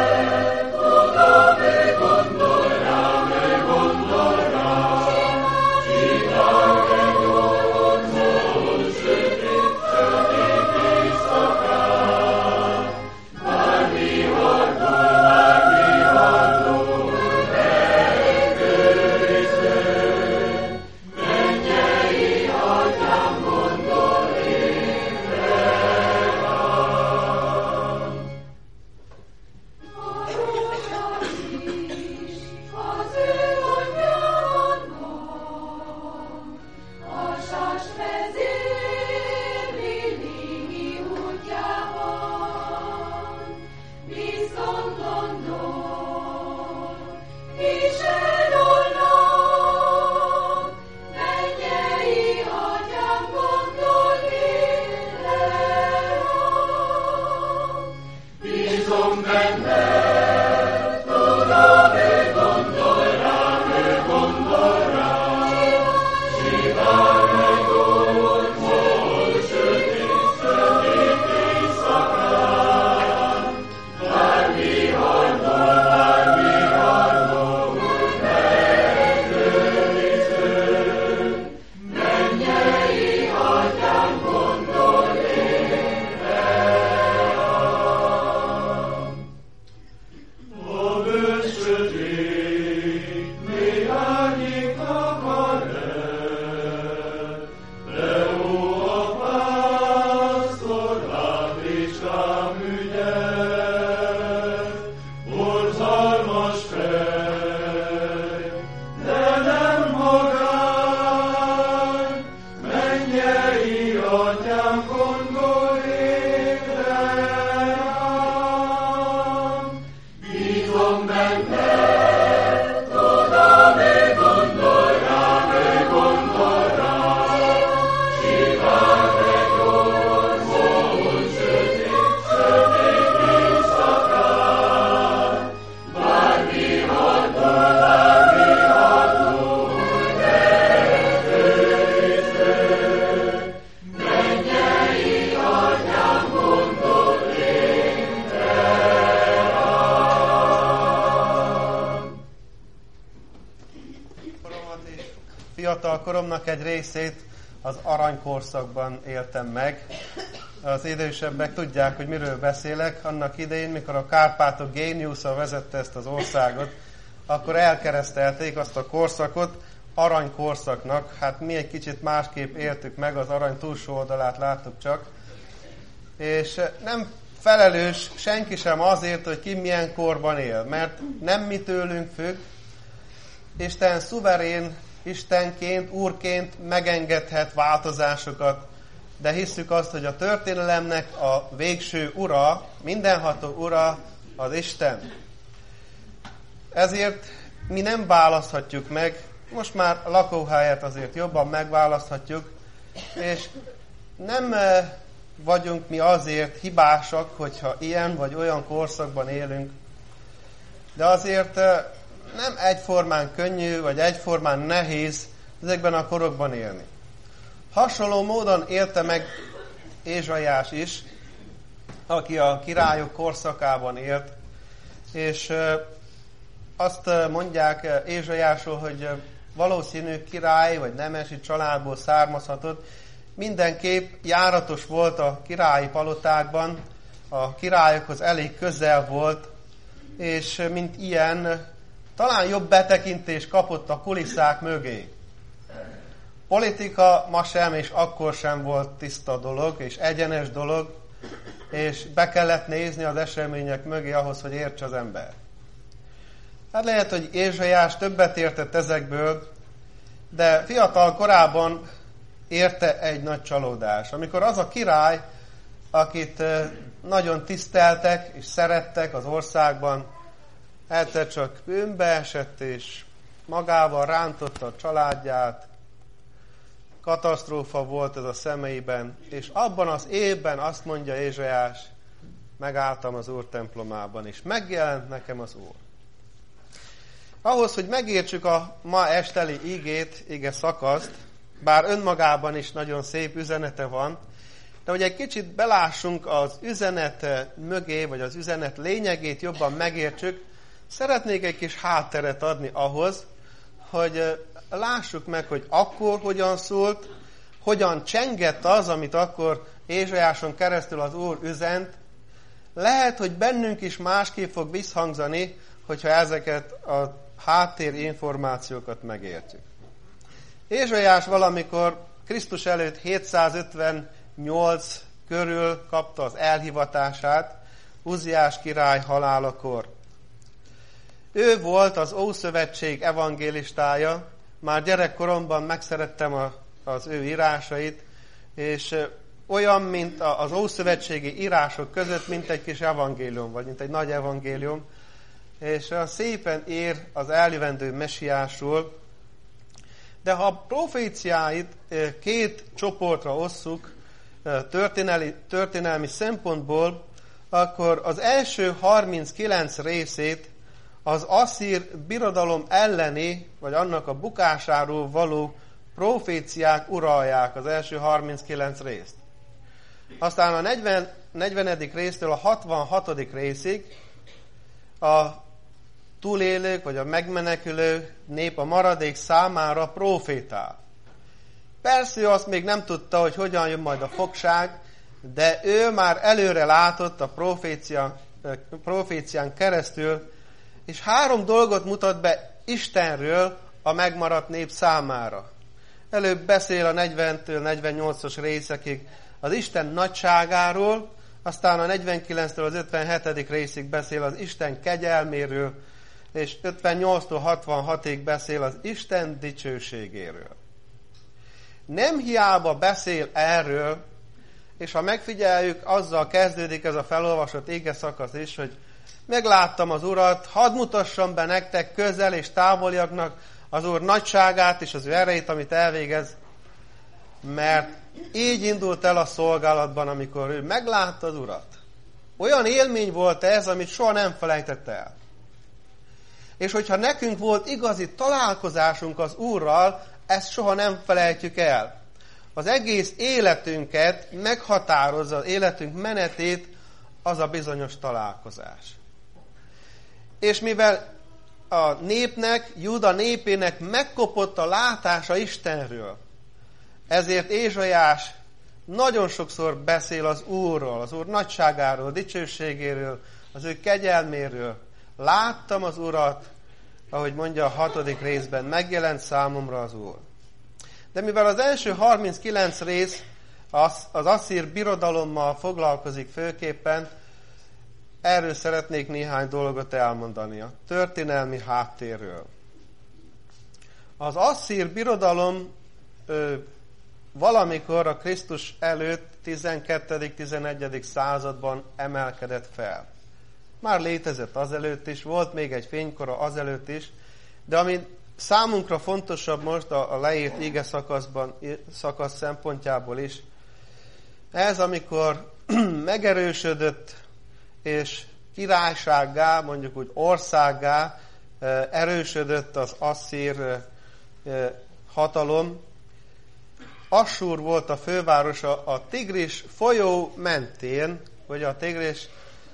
Fiatal koromnak egy részét az aranykorszakban éltem meg. Az idősebbek tudják, hogy miről beszélek. Annak idején, mikor a Kárpátok géniusza vezette ezt az országot, akkor elkeresztelték azt a korszakot aranykorszaknak. Hát mi egy kicsit másképp éltük meg, az arany túlsó oldalát láttuk csak. És nem felelős senki sem azért, hogy ki milyen korban él, mert nem mi tőlünk függ. Isten szuverén, Istenként, Úrként megengedhet változásokat, de hisszük azt, hogy a történelemnek a végső ura, mindenható ura az Isten. Ezért mi nem választhatjuk meg, most már a lakóhelyet azért jobban megválaszthatjuk, és nem vagyunk mi azért hibásak, hogyha ilyen vagy olyan korszakban élünk, de azért nem egyformán könnyű, vagy egyformán nehéz ezekben a korokban élni. Hasonló módon élte meg Ézsaiás is, aki a királyok korszakában élt, és azt mondják Ézsaiásról, hogy valószínű király, vagy nemesi családból származhatott, mindenképp járatos volt a királyi palotákban, a királyokhoz elég közel volt, és mint ilyen, talán jobb betekintést kapott a kulisszák mögé. Politika ma sem, és akkor sem volt tiszta dolog, és egyenes dolog, és be kellett nézni az események mögé ahhoz, hogy értse az ember. Hát lehet, hogy Ézsaiás többet értett ezekből, de fiatal korában érte egy nagy csalódás. Amikor az a király, akit nagyon tiszteltek és szerettek az országban, egyszer csak bűnbe esett, és magával rántotta a családját, katasztrófa volt ez a szemeiben, és abban az évben azt mondja Ézsaiás, megálltam az Úr templomában, és megjelent nekem az Úr. Ahhoz, hogy megértsük a ma esteli ige szakaszt, bár önmagában is nagyon szép üzenete van, de hogy egy kicsit belássunk az üzenet mögé, vagy az üzenet lényegét jobban megértsük, szeretnék egy kis hátteret adni ahhoz, hogy lássuk meg, hogy akkor hogyan szólt, hogyan csengett az, amit akkor Ézsaiáson keresztül az Úr üzent. Lehet, hogy bennünk is másképp fog visszhangzani, hogyha ezeket a háttérinformációkat megértjük. Ézsaiás valamikor Krisztus előtt 758 körül kapta az elhivatását Uziás király halálakor. Ő volt az Ószövetség evangélistája, már gyerekkoromban megszerettem az ő írásait, és olyan, mint az ószövetségi írások között, mint egy kis evangélium, vagy mint egy nagy evangélium, és szépen ír az eljövendő mesiásról. De ha a proféciáit két csoportra osszuk történelmi szempontból, akkor az első 39 részét az asszír birodalom elleni, vagy annak a bukásáról való proféciák uralják, az első 39 részt. Aztán a 40. résztől a 66. részig a túlélők, vagy a megmenekülő nép a maradék számára profétál. Persze ő azt még nem tudta, hogy hogyan jön majd a fogság, de ő már előre látott a profécián keresztül, és 3 dolgot mutat be Istenről a megmaradt nép számára. Előbb beszél a 40-től 48-os részekig az Isten nagyságáról, aztán a 49-től az 57. részig beszél az Isten kegyelméről, és 58-tól 66-ig beszél az Isten dicsőségéről. Nem hiába beszél erről, és ha megfigyeljük, azzal kezdődik ez a felolvasott ige szakasz is, hogy megláttam az Urat, hadd mutassam be nektek közel és távoliaknak az Úr nagyságát és az ő erejét, amit elvégez, mert így indult el a szolgálatban, amikor ő meglátta az Urat. Olyan élmény volt ez, amit soha nem felejtett el. És hogyha nekünk volt igazi találkozásunk az Úrral, ezt soha nem felejtjük el. Az egész életünket meghatározza, az életünk menetét az a bizonyos találkozás. És mivel a népnek, Júda népének megkopott a látása Istenről, ezért Ézsaiás nagyon sokszor beszél az Úrról, az Úr nagyságáról, dicsőségéről, az ő kegyelméről. Láttam az Urat, ahogy mondja a 6. részben, megjelent számomra az Úr. De mivel az első 39 rész az asszír birodalommal foglalkozik főképpen, erről szeretnék néhány dolgot elmondani, a történelmi háttérről. Az asszír birodalom valamikor a Krisztus előtt 12.-11. században emelkedett fel. Már létezett azelőtt is, volt még egy fénykora azelőtt is, de ami számunkra fontosabb most a leírt ige szakasz szempontjából is, ez amikor megerősödött és királysággá, mondjuk úgy országgá erősödött az asszír hatalom. Assúr volt a fővárosa a Tigris folyó mentén, vagy a Tigris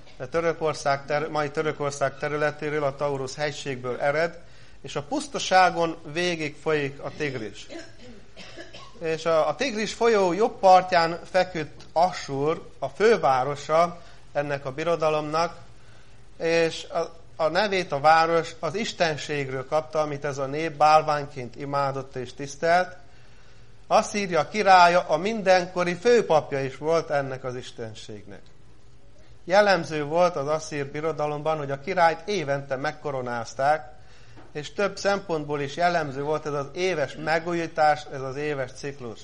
mai Törökország területéről, a Taurus hegységből ered, és a pusztaságon végig folyik a Tigris. És a Tigris folyó jobb partján feküdt Assúr, a fővárosa ennek a birodalomnak, és a nevét a város az istenségről kapta, amit ez a nép bálványként imádott és tisztelt. Asszíria királya a mindenkori főpapja is volt ennek az istenségnek. jellemző volt az asszír birodalomban, hogy a királyt évente megkoronázták, és több szempontból is jellemző volt ez az éves megújítás, ez az éves ciklus.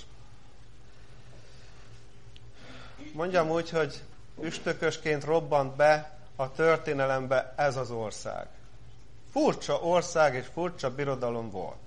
Mondjam úgy, hogy üstökösként robbant be a történelembe ez az ország. Furcsa ország és furcsa birodalom volt.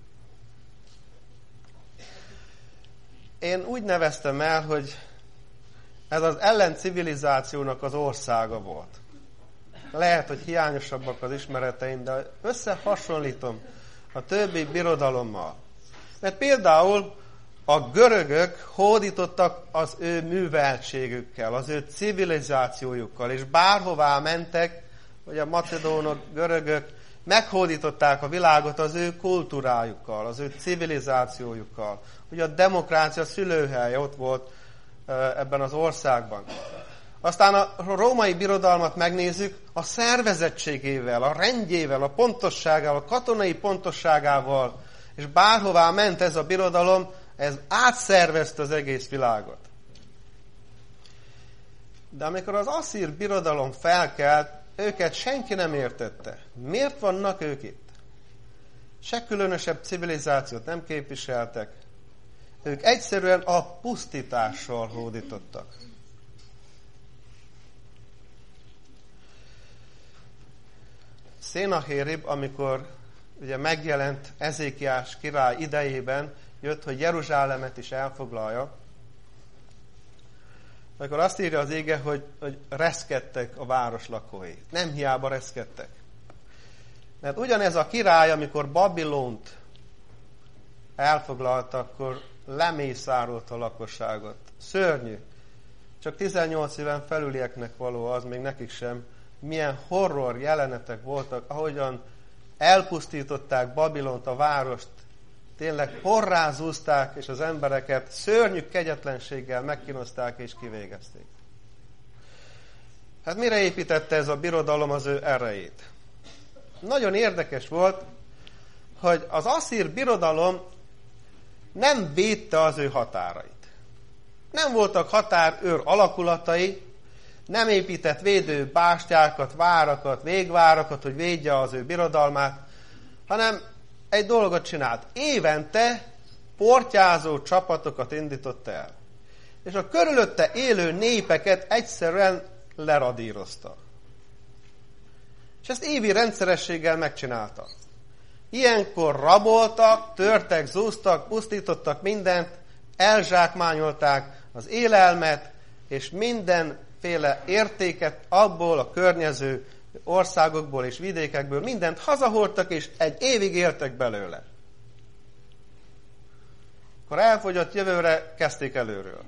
Én úgy neveztem el, hogy ez az ellencivilizációnak az országa volt. Lehet, hogy hiányosabbak az ismereteim, de összehasonlítom a többi birodalommal. Mert például a görögök hódítottak az ő műveltségükkel, az ő civilizációjukkal, és bárhová mentek, hogy a macedónok, görögök meghódították a világot az ő kultúrájukkal, az ő civilizációjukkal. Ugye a demokrácia szülőhelye ott volt ebben az országban. Aztán a római birodalmat megnézzük, a szervezettségével, a rendjével, a pontosságával, a katonai pontosságával, és bárhová ment ez a birodalom, ez átszervezte az egész világot. De amikor az asszír birodalom felkelt, őket senki nem értette. Miért vannak ők itt? Se különösebb civilizációt nem képviseltek. Ők egyszerűen a pusztítással hódítottak. Szennacherib, amikor ugye megjelent Ezékiás király idejében, jött, hogy Jeruzsálemet is elfoglalja, akkor azt írja az ége, hogy reszkedtek a város lakói. Nem hiába reszkedtek. Mert ugyanez a király, amikor Babilont elfoglalta, akkor lemészárolta a lakosságot. Szörnyű. Csak 18 éven felülieknek való az, még nekik sem, milyen horror jelenetek voltak, ahogyan elpusztították Babilont, a várost, tényleg porrázúzták, és az embereket szörnyű kegyetlenséggel megkínozták és kivégezték. Hát mire építette ez a birodalom az ő erejét? Nagyon érdekes volt, hogy az asszír birodalom nem védte az ő határait. Nem voltak határőr alakulatai, nem épített védő bástyákat, várakat, végvárakat, hogy védje az ő birodalmát, hanem egy dolgot csinált. Évente portyázó csapatokat indított el. És a körülötte élő népeket egyszerűen leradírozta. És ezt évi rendszerességgel megcsinálta. Ilyenkor raboltak, törtek, zúztak, pusztítottak mindent, elzsákmányolták az élelmet, és mindenféle értéket abból a környező országokból és vidékekből mindent hazahordtak, és egy évig éltek belőle. Akkor elfogyott, jövőre kezdték előről.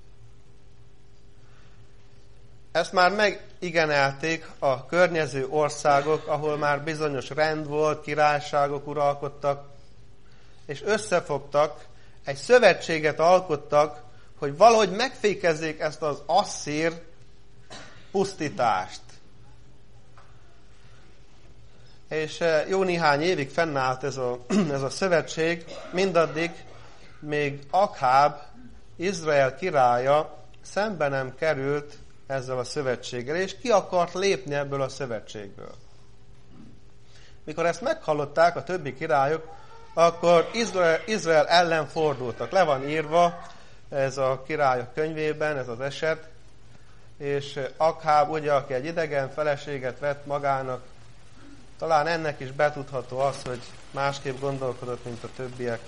Ezt már megigenelték a környező országok, ahol már bizonyos rend volt, királyságok uralkodtak, és összefogtak, egy szövetséget alkottak, hogy valahogy megfékezzék ezt az asszír pusztítást. És jó néhány évig fennállt ez a szövetség, mindaddig még Akháb, Izrael királya szembe nem került ezzel a szövetséggel, és ki akart lépni ebből a szövetségből. Mikor ezt meghallották a többi királyok, akkor Izrael ellen fordultak. Le van írva ez a királyok könyvében, ez az eset, és Akháb, ugye, aki egy idegen feleséget vett magának, talán ennek is betudható az, hogy másképp gondolkodott, mint a többiek.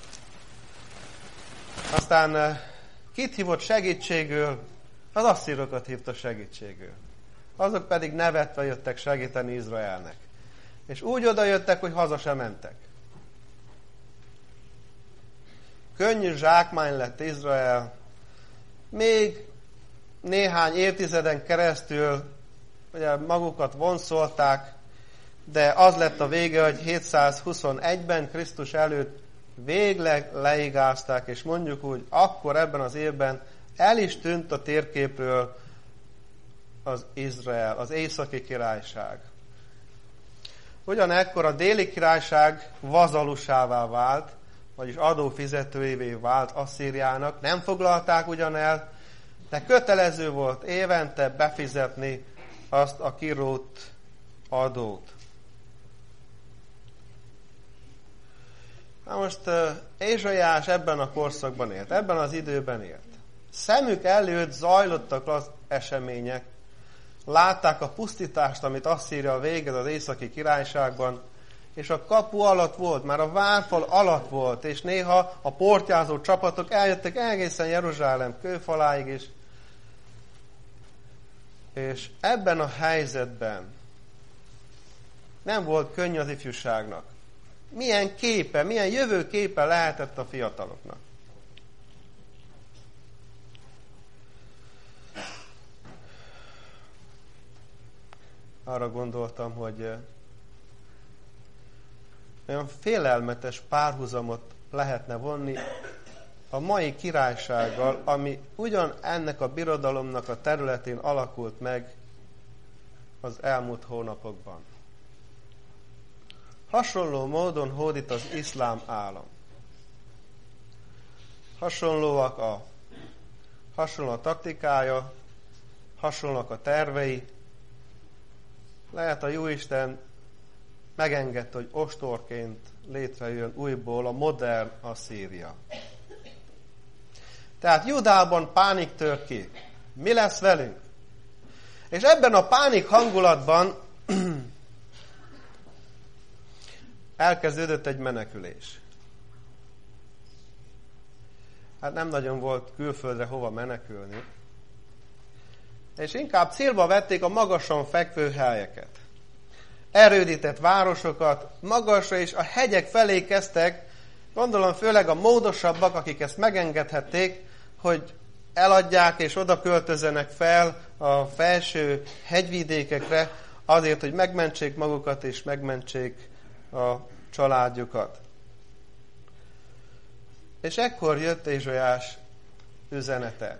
Aztán kit hívott segítségül? Az asszírokat hívta segítségül. Azok pedig nevetve jöttek segíteni Izraelnek. És úgy oda jöttek, hogy haza sem mentek. Könnyű zsákmány lett Izrael. Még néhány évtizeden keresztül ugye, magukat vonszolták, de az lett a vége, hogy 721-ben Krisztus előtt végleg leigázták, és mondjuk úgy, akkor ebben az évben el is tűnt a térképről az Izrael, az északi királyság. Ugyanekkor a déli királyság vazalusává vált, vagyis adófizetőjévé vált Asszíriának. Nem foglalták ugyan el, de kötelező volt évente befizetni azt a kirótt adót. Na most Ézsaiás ebben a korszakban élt, ebben az időben élt. Szemük előtt zajlottak az események, látták a pusztítást, amit Asszíria végez az északi királyságban, és a kapu alatt volt, már a várfal alatt volt, és néha a portyázó csapatok eljöttek egészen Jeruzsálem kőfaláig, és ebben a helyzetben nem volt könnyű az ifjúságnak. Milyen képe, milyen jövőképe lehetett a fiataloknak. Arra gondoltam, hogy olyan félelmetes párhuzamot lehetne vonni a mai királysággal, ami ugyan ennek a birodalomnak a területén alakult meg az elmúlt hónapokban. Hasonló módon hódít az iszlám állam. Hasonló a taktikája, hasonlóak a tervei. Lehet a Jóisten megengedte, hogy ostorként létrejön újból a modern Asszíria. Tehát Judában pánik tör ki. Mi lesz velünk? És ebben a pánik hangulatban elkezdődött egy menekülés. Hát nem nagyon volt külföldre hova menekülni. És inkább célba vették a magasan fekvő helyeket. Erődített városokat, magasra és a hegyek felé kezdtek, gondolom főleg a módosabbak, akik ezt megengedhették, hogy eladják és oda költözzenek fel a felső hegyvidékekre, azért, hogy megmentsék magukat és megmentsék a családjukat. És ekkor jött Ézsaiás üzenete.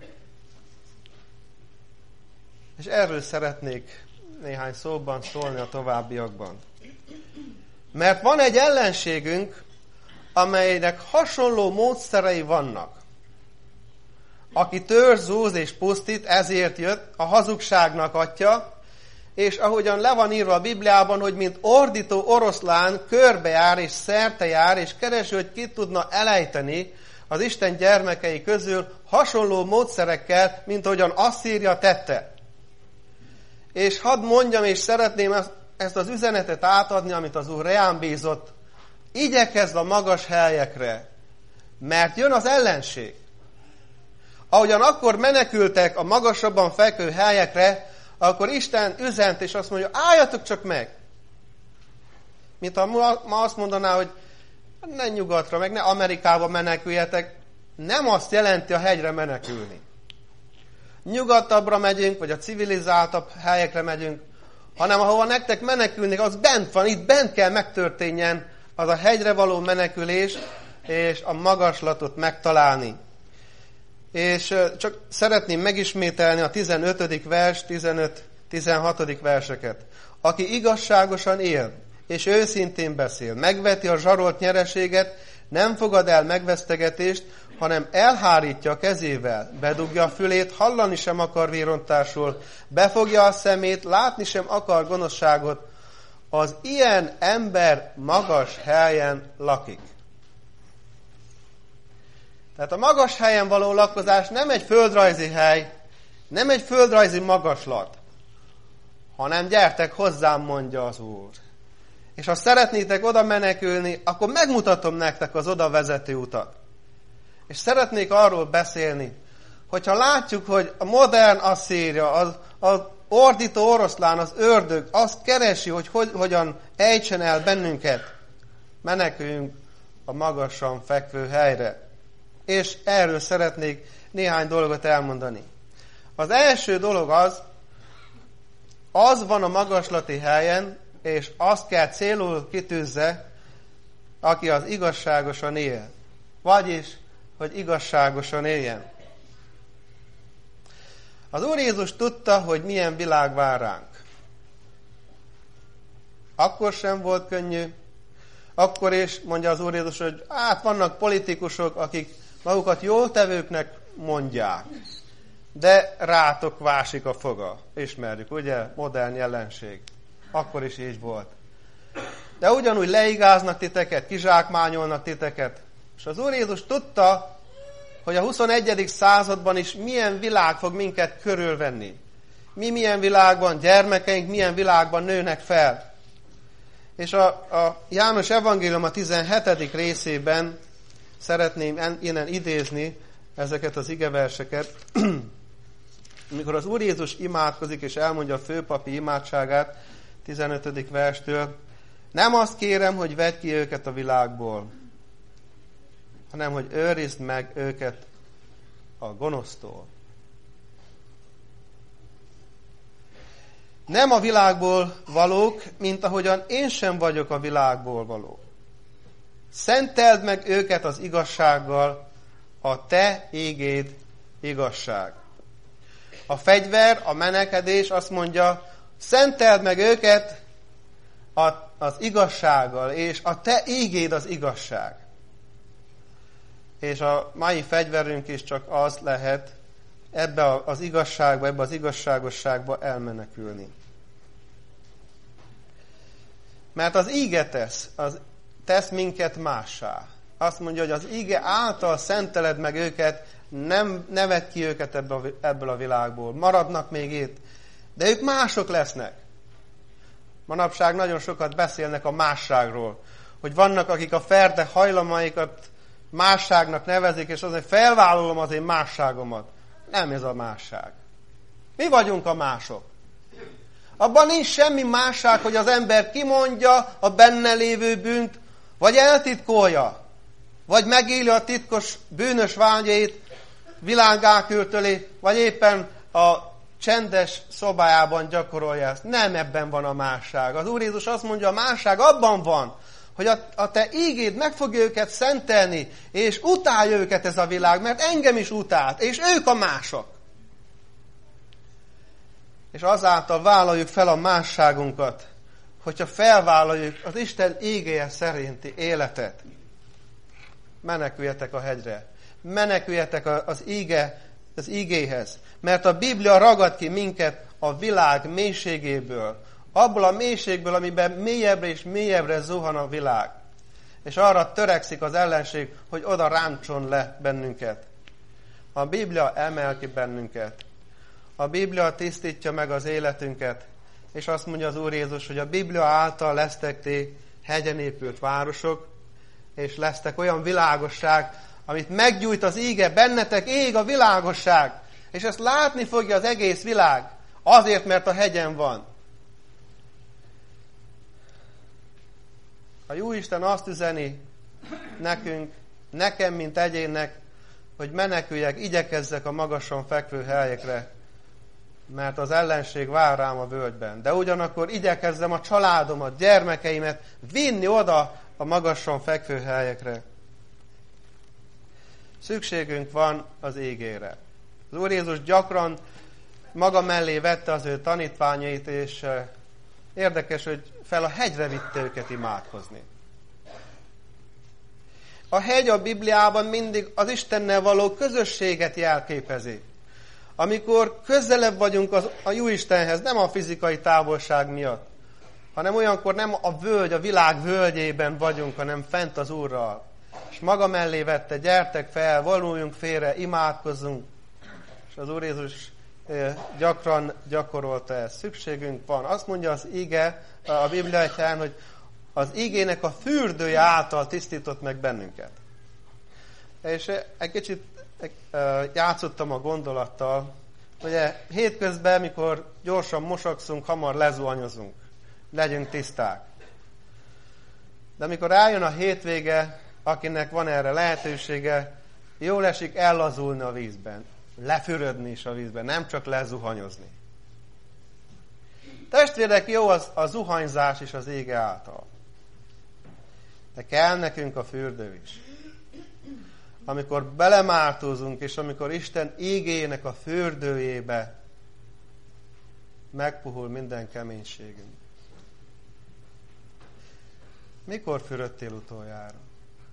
És erről szeretnék néhány szóban szólni a továbbiakban. Mert van egy ellenségünk, amelynek hasonló módszerei vannak. Aki tör, zúz és pusztít, ezért jött, a hazugságnak atya, és ahogyan le van írva a Bibliában, hogy mint ordító oroszlán körbejár és szerte és keresi, hogy ki tudna elejteni az Isten gyermekei közül hasonló módszerekkel, mint ahogyan Asszíria tette. És hadd mondjam, és szeretném ezt az üzenetet átadni, amit az Úr reám bízott. Igyekezz a magas helyekre, mert jön az ellenség. Ahogyan akkor menekültek a magasabban fekvő helyekre, akkor Isten üzent, és azt mondja, álljatok csak meg. Mint ha ma azt mondaná, hogy ne nyugatra, meg ne Amerikába meneküljetek, nem azt jelenti a hegyre menekülni. Nyugatabbra megyünk, vagy a civilizáltabb helyekre megyünk, hanem ahova nektek menekülni, az bent van, itt bent kell megtörténjen az a hegyre való menekülés, és a magaslatot megtalálni. És csak szeretném megismételni a 15. vers, 15-16. verseket. Aki igazságosan él, és őszintén beszél, megveti a zsarolt nyereséget, nem fogad el megvesztegetést, hanem elhárítja a kezével, bedugja a fülét, hallani sem akar vérontásról, befogja a szemét, látni sem akar gonoszságot, az ilyen ember magas helyen lakik. Tehát a magas helyen való lakozás nem egy földrajzi hely, nem egy földrajzi magaslat, hanem gyertek hozzám, mondja az Úr. És ha szeretnétek oda menekülni, akkor megmutatom nektek az oda vezető utat. És szeretnék arról beszélni, hogyha látjuk, hogy a modern Asszíria, az ordító oroszlán, az ördög, azt keresi, hogy hogyan ejtsen el bennünket, meneküljünk a magasan fekvő helyre. És erről szeretnék néhány dolgot elmondani. Az első dolog az van a magaslati helyen, és azt kell célul kitűzze, aki az igazságosan él. Vagyis, hogy igazságosan éljen. Az Úr Jézus tudta, hogy milyen világ vár ránk. Akkor sem volt könnyű, akkor is mondja az Úr Jézus, hogy vannak politikusok, akik magukat jól tevőknek mondják. de rátok vásik a foga. Ismerjük, ugye? Modern jelenség. Akkor is így volt. De ugyanúgy leigáznak titeket, kizsákmányolnak titeket. És az Úr Jézus tudta, hogy a 21. században is milyen világ fog minket körülvenni. Mi milyen világban, gyermekeink milyen világban nőnek fel. És a János Evangélium a 17. részében szeretném innen idézni ezeket az igeverseket, amikor az Úr Jézus imádkozik, és elmondja a főpapi imádságát 15. verstől, nem azt kérem, hogy vedd ki őket a világból, hanem hogy őrizd meg őket a gonosztól. Nem a világból valók, mint ahogyan én sem vagyok a világból való. Szenteld meg őket az igazsággal, a te ígéd igazság. A fegyver, a menekedés azt mondja, szenteld meg őket az igazsággal, és a te ígéd az igazság. És a mai fegyverünk is csak az lehet ebbe az igazságba, ebbe az igazságosságba elmenekülni. Mert az íge tesz minket mássá. Azt mondja, hogy az íge által szenteled meg őket, ne vedd ki őket ebből a világból. Maradnak még itt. De ők mások lesznek. Manapság nagyon sokat beszélnek a másságról. Hogy vannak, akik a ferde hajlamaikat másságnak nevezik, és azért felvállalom az én másságomat. Nem ez a másság. Mi vagyunk a mások. Abban nincs semmi másság, hogy az ember kimondja a benne lévő bűnt, vagy eltitkolja, vagy megéli a titkos bűnös vágyait világákültöli, vagy éppen a csendes szobájában gyakorolja ezt. Nem ebben van a másság. Az Úr Jézus azt mondja, a másság abban van, hogy a te ígéd meg fogja őket szentelni, és utálja őket ez a világ, mert engem is utált, és ők a mások. És azáltal vállaljuk fel a másságunkat, hogyha felvállaljuk az Isten ígéje szerinti életet. Meneküljetek a hegyre. Meneküljetek az ígéhez. Mert a Biblia ragad ki minket a világ mélységéből. Abból a mélységből, amiben mélyebbre és mélyebbre zuhan a világ. És arra törekszik az ellenség, hogy oda ráncson le bennünket. A Biblia emel ki bennünket. A Biblia tisztítja meg az életünket. És azt mondja az Úr Jézus, hogy a Biblia által lesztek ti hegyen épült városok, és lesztek olyan világosság, amit meggyújt az íge, bennetek ég a világosság. És ezt látni fogja az egész világ. Azért, mert a hegyen van. A Jóisten azt üzeni nekünk, nekem, mint egyénnek, hogy meneküljek, igyekezzek a magasan fekvő helyekre, mert az ellenség vár rám a völgyben. De ugyanakkor igyekezzem a családomat, gyermekeimet vinni oda a magasan fekvő helyekre. Szükségünk van az ígére. Az Úr Jézus gyakran maga mellé vette az ő tanítványait, és érdekes, hogy fel a hegyre vitte őket imádkozni. A hegy a Bibliában mindig az Istennel való közösséget jelképezi. Amikor közelebb vagyunk a Jóistenhez, nem a fizikai távolság miatt, hanem olyankor nem a völgy, a világ völgyében vagyunk, hanem fent az Úrral. És maga mellé vette, gyertek fel, vonuljunk félre, imádkozzunk. És az Úr Jézus gyakran gyakorolta ezt. Szükségünk van. Azt mondja az íge, a Biblia egy helyen, hogy az ígének a fürdője által tisztított meg bennünket. És egy kicsit játszottam a gondolattal, hogy hétközben, mikor gyorsan mosakszunk, hamar lezuhanyozunk. Legyünk tiszták. De amikor eljön a hétvége, akinek van erre lehetősége, jól esik ellazulni a vízben. Lefürödni is a vízben, nem csak lezuhanyozni. Testvérek, jó a zuhanyzás is az ége által. De kell nekünk a fürdő is. Amikor belemártózunk, és amikor Isten ígéjének a fürdőjébe megpuhul minden keménységünk. Mikor fürödtél utoljára?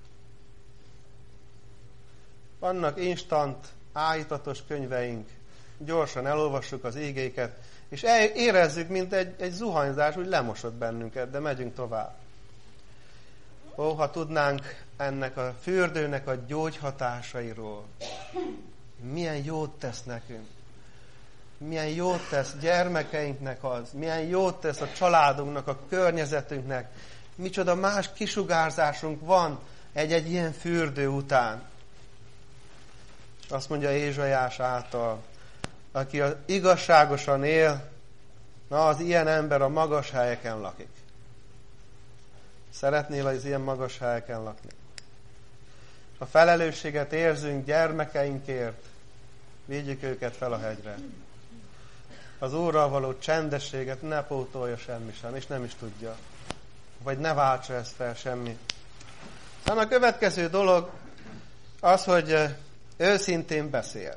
Vannak instant, áhítatos könyveink, gyorsan elolvassuk az igéket, és érezzük, mint egy zuhanyzás, úgy lemosott bennünket, de megyünk tovább. Ó, ha tudnánk ennek a fürdőnek a gyógyhatásairól, milyen jót tesz nekünk, milyen jót tesz gyermekeinknek az, milyen jót tesz a családunknak, a környezetünknek, micsoda más kisugárzásunk van egy ilyen fürdő után. És azt mondja Ézsaiás által, aki igazságosan él, na az ilyen ember a magas helyeken lakik. Szeretnél az ilyen magas helyeken lakni? A felelősséget érzünk gyermekeinkért, vigyük őket fel a hegyre. Az Úrral való csendességet ne pótolja semmi sem, és nem is tudja. Vagy ne váltsa ezt fel semmi. Szóval a következő dolog az, hogy őszintén beszél.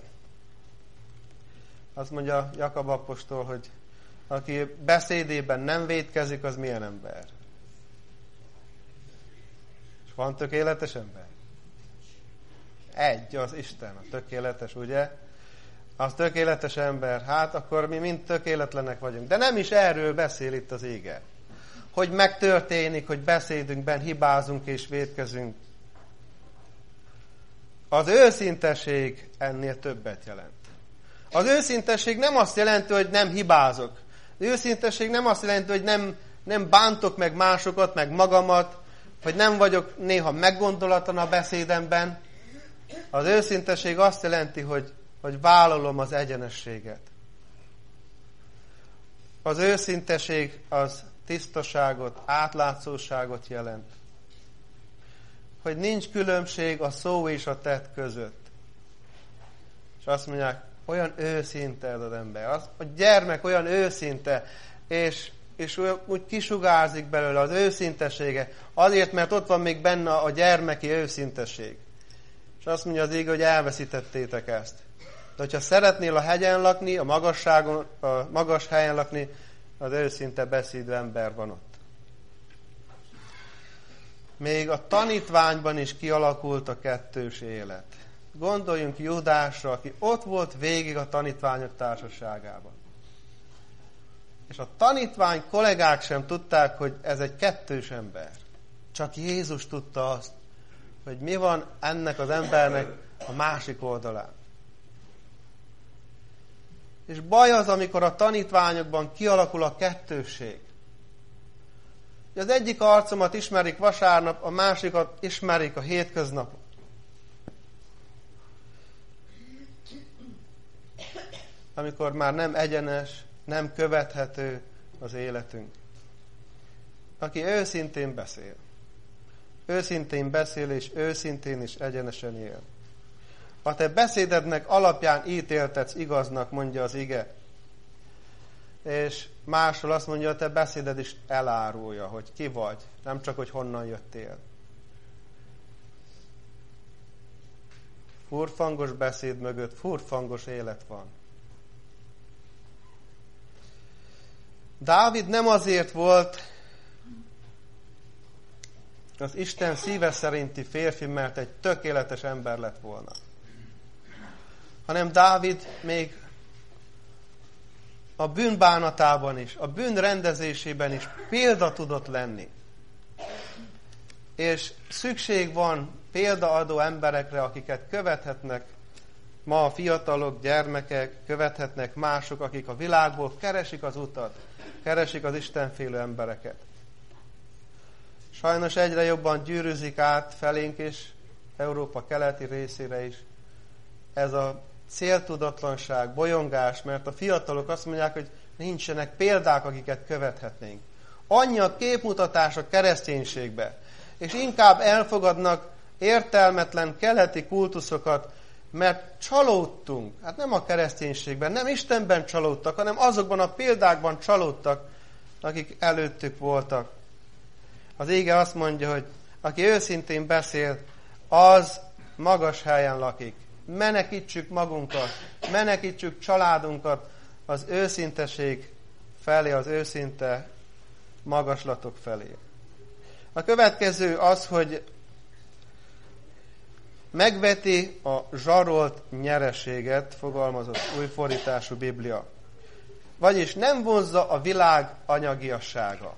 Azt mondja Jakab apostol, hogy aki beszédében nem vétkezik, az milyen ember? És van tökéletes ember? Egy, az Isten, a tökéletes, ugye? Az tökéletes ember, hát akkor mi mind tökéletlenek vagyunk. De nem is erről beszél itt az ége. Hogy megtörténik, hogy beszédünkben hibázunk és vétkezünk. Az őszintesség ennél többet jelent. Az őszintesség nem azt jelenti, hogy nem hibázok. Az őszintesség nem azt jelenti, hogy nem bántok meg másokat, meg magamat, hogy nem vagyok néha meggondolatlan a beszédemben. Az őszintesség azt jelenti, hogy vállalom az egyenességet. Az őszintesség az tisztaságot, átlátszóságot jelent. Hogy nincs különbség a szó és a tett között. És azt mondják, olyan őszinte ez az ember. A gyermek olyan őszinte, és úgy kisugárzik belőle az őszintessége. Azért, mert ott van még benne a gyermeki őszintesség. És azt mondja az ige, hogy elveszítettétek ezt. De hogyha szeretnél a hegyen lakni, a magas helyen lakni, az őszinte beszédű ember van ott. Még a tanítványban is kialakult a kettős élet. Gondoljunk Júdásra, aki ott volt végig a tanítványok társaságában. És a tanítvány kollégák sem tudták, hogy ez egy kettős ember. Csak Jézus tudta azt, hogy mi van ennek az embernek a másik oldalán. És baj az, amikor a tanítványokban kialakul a kettősség. Az egyik arcomat ismerik vasárnap, a másikat ismerik a hétköznapon. Amikor már nem egyenes, nem követhető az életünk. Aki őszintén beszél. Őszintén beszél, és őszintén és egyenesen él. A te beszédednek alapján ítéltetsz igaznak, mondja az ige. És máshol azt mondja, a te beszéded is elárulja, hogy ki vagy, nem csak, hogy honnan jöttél. Furfangos beszéd mögött furfangos élet van. Dávid nem azért volt az Isten szíve szerinti férfi, mert egy tökéletes ember lett volna. Hanem Dávid még a bűnbánatában is, a bűn rendezésében is példa tudott lenni. És szükség van példaadó emberekre, akiket követhetnek ma a fiatalok, gyermekek, követhetnek mások, akik a világból keresik az utat, keresik az istenfélő embereket. Sajnos egyre jobban gyűrűzik át felénk is, Európa keleti részére is ez a céltudatlanság, bolyongás, mert a fiatalok azt mondják, hogy nincsenek példák, akiket követhetnénk. Annyi a képmutatás a kereszténységbe, és inkább elfogadnak értelmetlen keleti kultuszokat, mert csalódtunk. Hát nem a kereszténységben, nem Istenben csalódtak, hanem azokban a példákban csalódtak, akik előttük voltak. Az ége azt mondja, hogy aki őszintén beszél, az magas helyen lakik. Menekítsük magunkat, menekítsük családunkat az őszinteség felé, az őszinte magaslatok felé. A következő az, hogy megveti a zsarolt nyereséget, fogalmazott új fordítású Biblia. Vagyis nem vonzza a világ anyagiassága.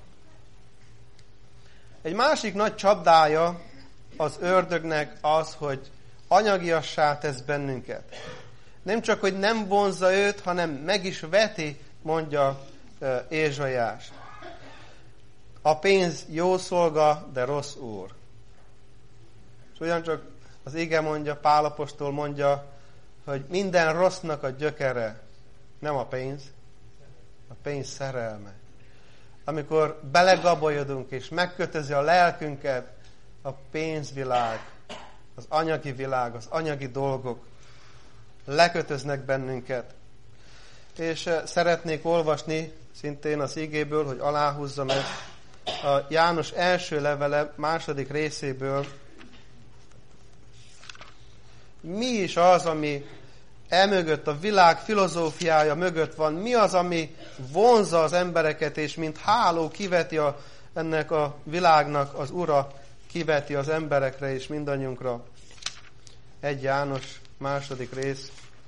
Egy másik nagy csapdája az ördögnek az, hogy anyagiassá tesz bennünket. Nem csak, hogy nem vonzza őt, hanem meg is veti, mondja Ézsaiás. A pénz jó szolga, de rossz úr. És ugyancsak az ige mondja, Pál apostol mondja, hogy minden rossznak a gyökere nem a pénz szerelme. Amikor belegabolyodunk és megkötözi a lelkünket a pénzvilág, az anyagi világ, az anyagi dolgok, lekötöznek bennünket. És szeretnék olvasni szintén az igéből, hogy aláhúzzam ezt, a János első levele második részéből. Mi is az, ami emögött, a világ filozófiája mögött van? Mi az, ami vonzza az embereket, és mint háló kiveti ennek a világnak az ura, kiveti az emberekre és mindannyiunkra? 1 János második rész.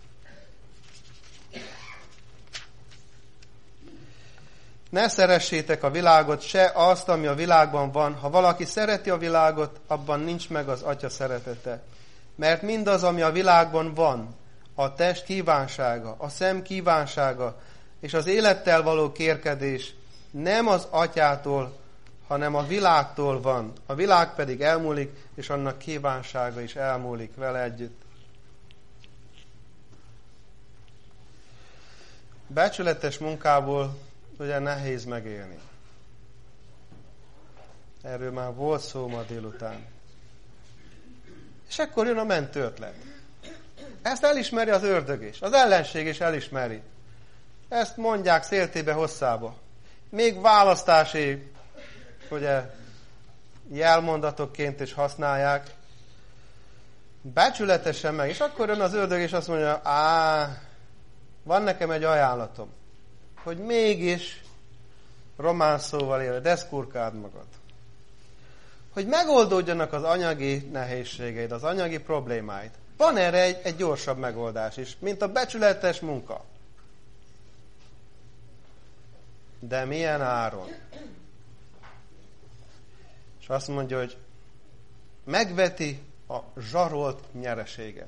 Ne szeressétek a világot, se azt, ami a világban van. Ha valaki szereti a világot, abban nincs meg az Atya szeretete. Mert mindaz, ami a világban van, a test kívánsága, a szem kívánsága, és az élettel való kérkedés nem az Atyától, hanem a világtól van. A világ pedig elmúlik, és annak kívánsága is elmúlik vele együtt. Becsületes munkából ugye nehéz megélni. Erről már volt szó ma délután. És akkor jön a mentő ötlet. Ezt elismeri az ördög is. Az ellenség is elismeri. Ezt mondják széltébe hosszába. Még választási ugye, jelmondatokként is használják. Becsületesen meg. És akkor jön az ördög és azt mondja, van nekem egy ajánlatom, hogy mégis román szóval élve, deszkurkáld magad. Hogy megoldódjanak az anyagi nehézségeid, az anyagi problémáid. Van erre egy gyorsabb megoldás is, mint a becsületes munka. De milyen áron? És azt mondja, hogy megveti a zsarolt nyereséget.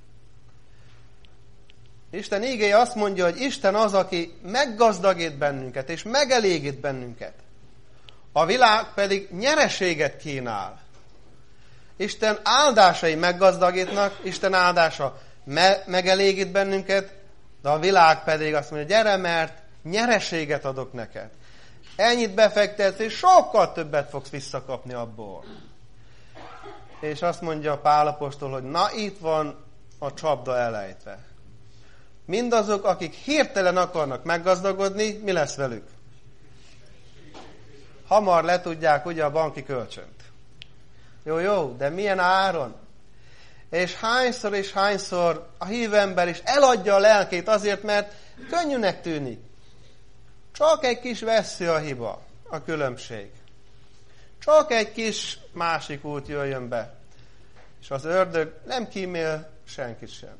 Isten ígéje azt mondja, hogy Isten az, aki meggazdagít bennünket, és megelégít bennünket. A világ pedig nyereséget kínál. Isten áldásai meggazdagítnak, Isten áldása megelégít bennünket, de a világ pedig azt mondja, gyere, mert nyereséget adok neked. Ennyit befektetsz, és sokkal többet fogsz visszakapni abból. És azt mondja Pál apostol, hogy na itt van a csapda elejtve. Mindazok, akik hirtelen akarnak meggazdagodni, mi lesz velük? Hamar letudják ugye a banki kölcsönt. Jó, de milyen áron? És hányszor a hívember is eladja a lelkét azért, mert könnyűnek tűnik. Csak egy kis vessző a hiba, a különbség. Csak egy kis másik út jöjjön be. És az ördög nem kímél senkit sem.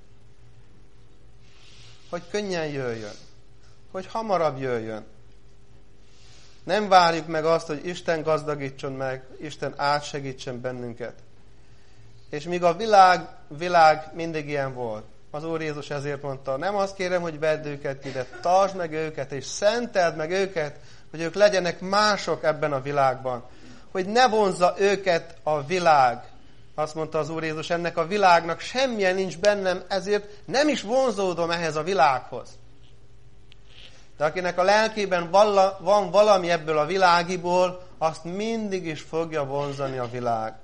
Hogy könnyen jöjjön. Hogy hamarabb jöjjön. Nem várjuk meg azt, hogy Isten gazdagítson meg, Isten átsegítsen bennünket. És míg a világ mindig ilyen volt. Az Úr Jézus ezért mondta, nem azt kérem, hogy vedd őket ide, tartsd meg őket, és szenteld meg őket, hogy ők legyenek mások ebben a világban. Hogy ne vonzza őket a világ. Azt mondta az Úr Jézus, ennek a világnak semmilyen nincs bennem, ezért nem is vonzódom ehhez a világhoz. De akinek a lelkében van valami ebből a világiból, azt mindig is fogja vonzani a világ.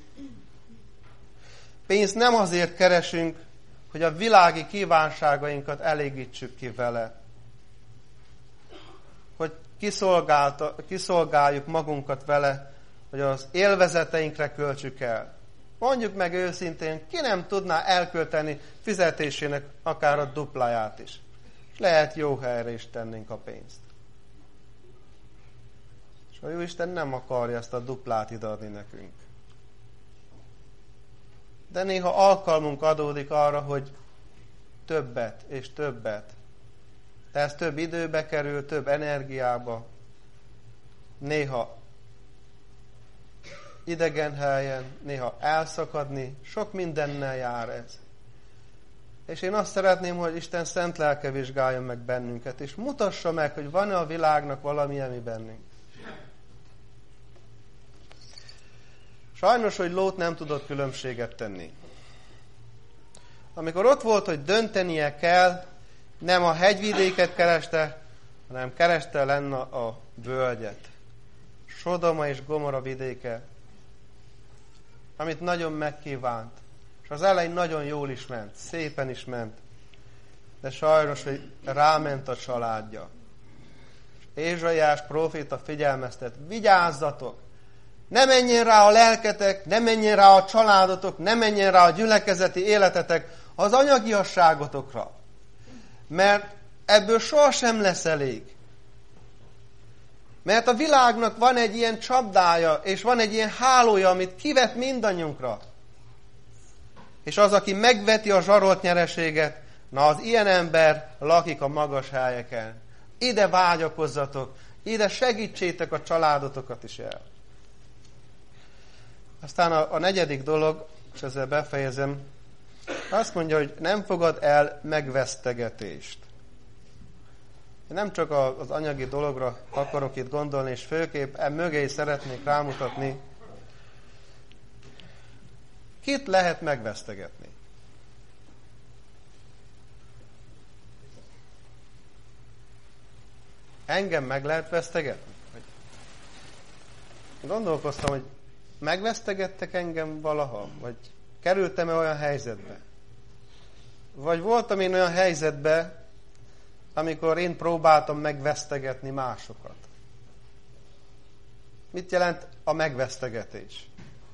Pénzt nem azért keresünk, hogy a világi kívánságainkat elégítsük ki vele. Hogy kiszolgáljuk magunkat vele, hogy az élvezeteinkre költsük el. Mondjuk meg őszintén, ki nem tudná elkölteni fizetésének akár a dupláját is. És lehet jó helyre is tennénk a pénzt. És a Jóisten nem akarja ezt a duplát ideadni nekünk. De néha alkalmunk adódik arra, hogy többet és többet. De ez több időbe kerül, több energiába. Néha idegen helyen, néha elszakadni, sok mindennel jár ez. És én azt szeretném, hogy Isten szent lelke vizsgáljon meg bennünket, és mutassa meg, hogy van-e a világnak valami, ami bennünk. Sajnos, hogy Lót nem tudott különbséget tenni. Amikor ott volt, hogy döntenie kell, nem a hegyvidéket kereste, hanem kereste lenne a völgyet. Sodoma és Gomora vidéke, amit nagyon megkívánt. És az elején nagyon jól is ment, szépen is ment. De sajnos, hogy ráment a családja. És Ézsaiás próféta figyelmeztet, vigyázzatok! Ne menjen rá a lelketek, ne menjen rá a családotok, ne menjen rá a gyülekezeti életetek az anyagiasságotokra. Mert ebből sohasem lesz elég. Mert a világnak van egy ilyen csapdája, és van egy ilyen hálója, amit kivet mindannyiunkra. És az, aki megveti a zsarolt nyereséget, na az ilyen ember lakik a magas helyeken. Ide vágyakozzatok, ide segítsétek a családotokat is el. Aztán a negyedik dolog, és ezzel befejezem, azt mondja, hogy nem fogad el megvesztegetést. Én nem csak az anyagi dologra akarok itt gondolni, és főképp mögé is szeretnék rámutatni. Kit lehet megvesztegetni? Engem meg lehet vesztegetni? Gondolkoztam, hogy megvesztegettek engem valaha? Vagy kerültem-e olyan helyzetbe? Vagy voltam én olyan helyzetbe, amikor én próbáltam megvesztegetni másokat? Mit jelent a megvesztegetés?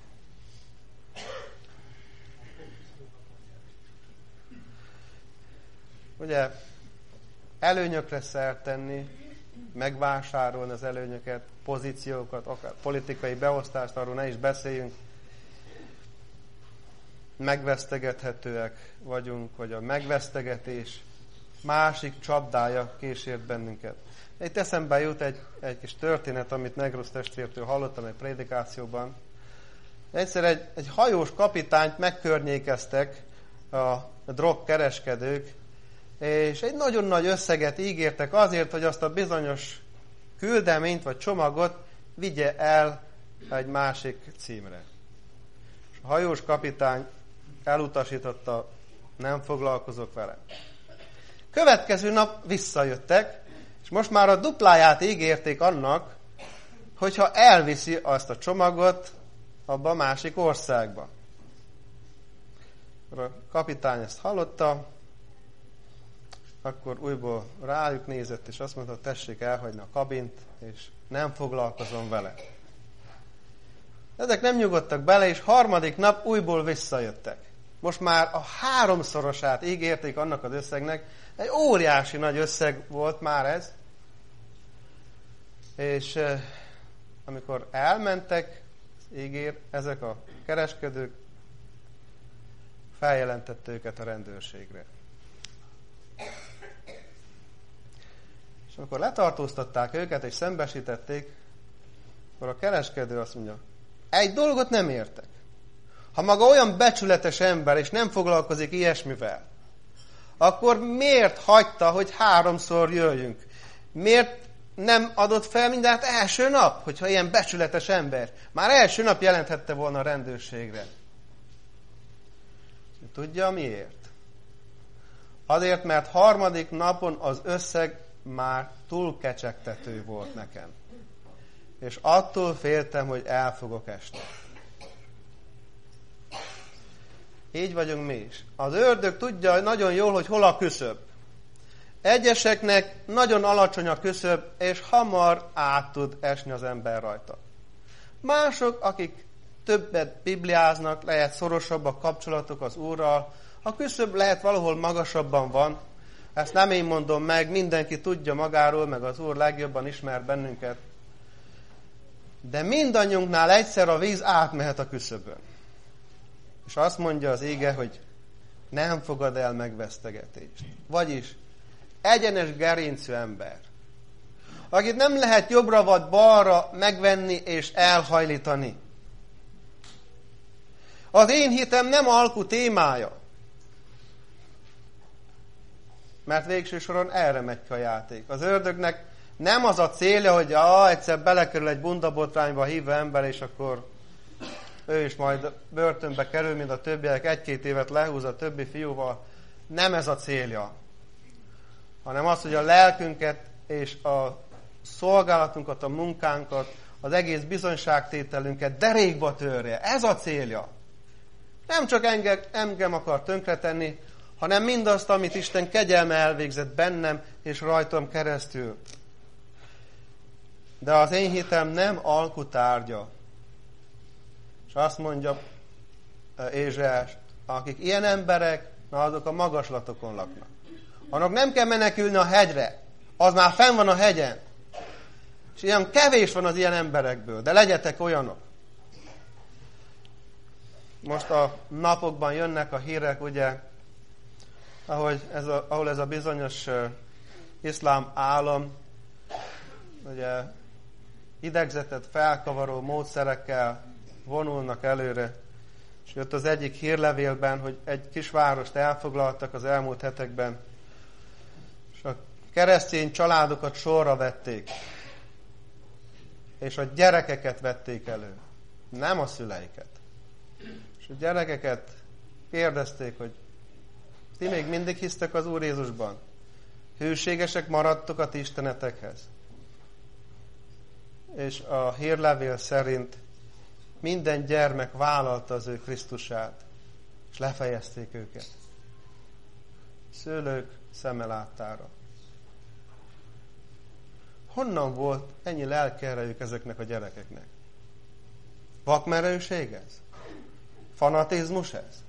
Ugye, előnyökre szert tenni, megvásárolni az előnyöket, pozíciókat, akár politikai beosztást, arról ne is beszéljünk. Megvesztegethetőek vagyunk, vagy a megvesztegetés másik csapdája kísért bennünket. Itt eszembe jut egy kis történet, amit Negrusz testvértől hallottam egy prédikációban. Egyszer egy hajós kapitányt megkörnyékeztek a drogkereskedők, és egy nagyon nagy összeget ígértek azért, hogy azt a bizonyos küldeményt vagy csomagot vigye el egy másik címre. És a hajós kapitány elutasította, nem foglalkozok vele. Következő nap visszajöttek, és most már a dupláját ígérték annak, hogyha elviszi azt a csomagot abba a másik országba. A kapitány ezt hallotta, akkor újból rájuk nézett, és azt mondta, tessék elhagyni a kabint, és nem foglalkozom vele. Ezek nem nyugodtak bele, és harmadik nap újból visszajöttek. Most már a 3-szorosát ígérték annak az összegnek, egy óriási nagy összeg volt már ez, és amikor elmentek, ezek a kereskedők, feljelentette őket a rendőrségre. És amikor letartóztatták őket, és szembesítették, akkor a kereskedő azt mondja, egy dolgot nem értek. Ha maga olyan becsületes ember, és nem foglalkozik ilyesmivel, akkor miért hagyta, hogy 3-szor jöjjünk? Miért nem adott fel mindent első nap, hogyha ilyen becsületes ember? Már első nap jelenthette volna a rendőrségre. Tudja miért? Azért, mert harmadik napon az összeg már túl kecsegtető volt nekem. És attól féltem, hogy el fogok esni. Így vagyunk mi is. Az ördög tudja nagyon jól, hogy hol a küszöb. Egyeseknek nagyon alacsony a küszöb, és hamar át tud esni az ember rajta. Mások, akik többet bibliáznak, lehet szorosabb a kapcsolatok az Úrral, a küszöb lehet valahol magasabban van, ezt nem én mondom meg, mindenki tudja magáról, meg az Úr legjobban ismer bennünket. De mindannyiunknál egyszer a víz átmehet a küszöbön. És azt mondja az ége, hogy nem fogad el megvesztegetést. Vagyis egyenes gerincű ember, akit nem lehet jobbra vagy balra megvenni és elhajlítani. Az én hitem nem alkú témája. Mert végső soron erre megy a játék. Az ördögnek nem az a célja, hogy egyszer belekerül egy bundabotrányba hívő ember, és akkor ő is majd börtönbe kerül, mint a többiek, 1-2 évet lehúz a többi fiúval. Nem ez a célja. Hanem az, hogy a lelkünket és a szolgálatunkat, a munkánkat, az egész bizonyságtételünket derékba törje. Ez a célja. Nem csak engem akar tönkretenni, hanem mindazt, amit Isten kegyelme elvégzett bennem és rajtam keresztül. De az én hitem nem alkutárgya. És azt mondja Ézsaiás, akik ilyen emberek, na azok a magaslatokon laknak. Annak nem kell menekülni a hegyre, az már fenn van a hegyen. És ilyen kevés van az ilyen emberekből, de legyetek olyanok. Most a napokban jönnek a hírek, ugye, ahol ez a bizonyos iszlám állam, ugye, idegzetet felkavaró módszerekkel vonulnak előre. És jött az egyik hírlevélben, hogy egy kis várost elfoglaltak az elmúlt hetekben, és a keresztény családokat sorra vették. És a gyerekeket vették elő, nem a szüleiket. És a gyerekeket kérdezték, hogy ti még mindig hisztek az Úr Jézusban? Hűségesek maradtok a ti istenetekhez? És a hírlevél szerint minden gyermek vállalta az ő Krisztusát, és lefejezték őket. Szőlők szeme láttára. Honnan volt ennyi lelkerejük ezeknek a gyerekeknek? Vakmerőség ez? Fanatizmus ez?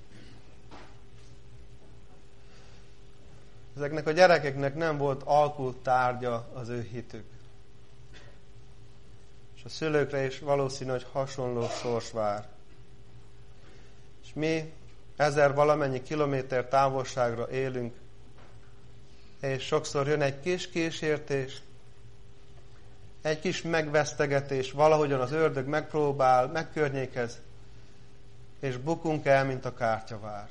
Ezeknek a gyerekeknek nem volt alkultárgya az ő hitük. És a szülőkre is valószínű, hogy hasonló sors vár. És mi 1000 valamennyi kilométer távolságra élünk, és sokszor jön egy kis kísértés, egy kis megvesztegetés, valahogyan az ördög megpróbál, megkörnyékez, és bukunk el, mint a kártyavár.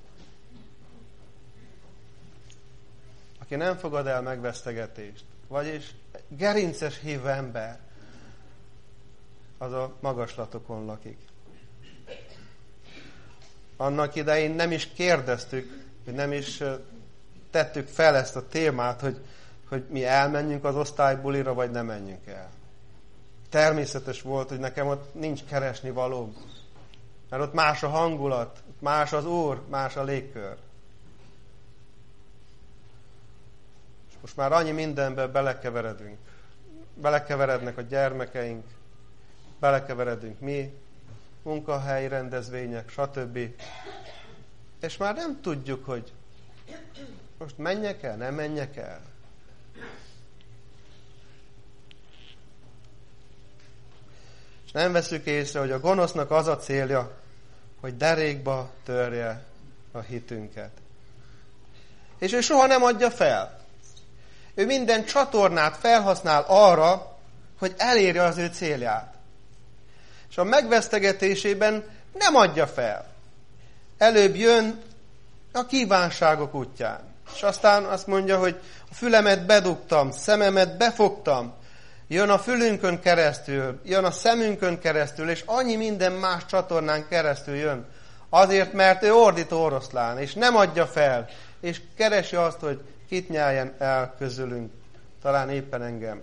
Aki nem fogad el megvesztegetést, vagyis gerinces hívő ember, az a magaslatokon lakik. Annak idején nem is kérdeztük, hogy nem is tettük fel ezt a témát, hogy mi elmenjünk az osztálybulira, vagy nem menjünk el. Természetes volt, hogy nekem ott nincs keresni való. Mert ott más a hangulat, más az Úr, más a légkör. És most már annyi mindenbe belekeveredünk. Belekeverednek a gyermekeink, belekeveredünk mi, munkahelyi rendezvények, stb. És már nem tudjuk, hogy most menjek el, nem menjek el. És nem veszük észre, hogy a gonosznak az a célja, hogy derékba törje a hitünket. És ő soha nem adja fel. Ő minden csatornát felhasznál arra, hogy elérje az ő célját. És a megvesztegetésében nem adja fel. Előbb jön a kívánságok útján. És aztán azt mondja, hogy a fülemet bedugtam, szememet befogtam, jön a fülünkön keresztül, jön a szemünkön keresztül, és annyi minden más csatornán keresztül jön. Azért, mert ő ordító oroszlán, és nem adja fel, és keresi azt, hogy kit nyeljen el közülünk, talán éppen engem.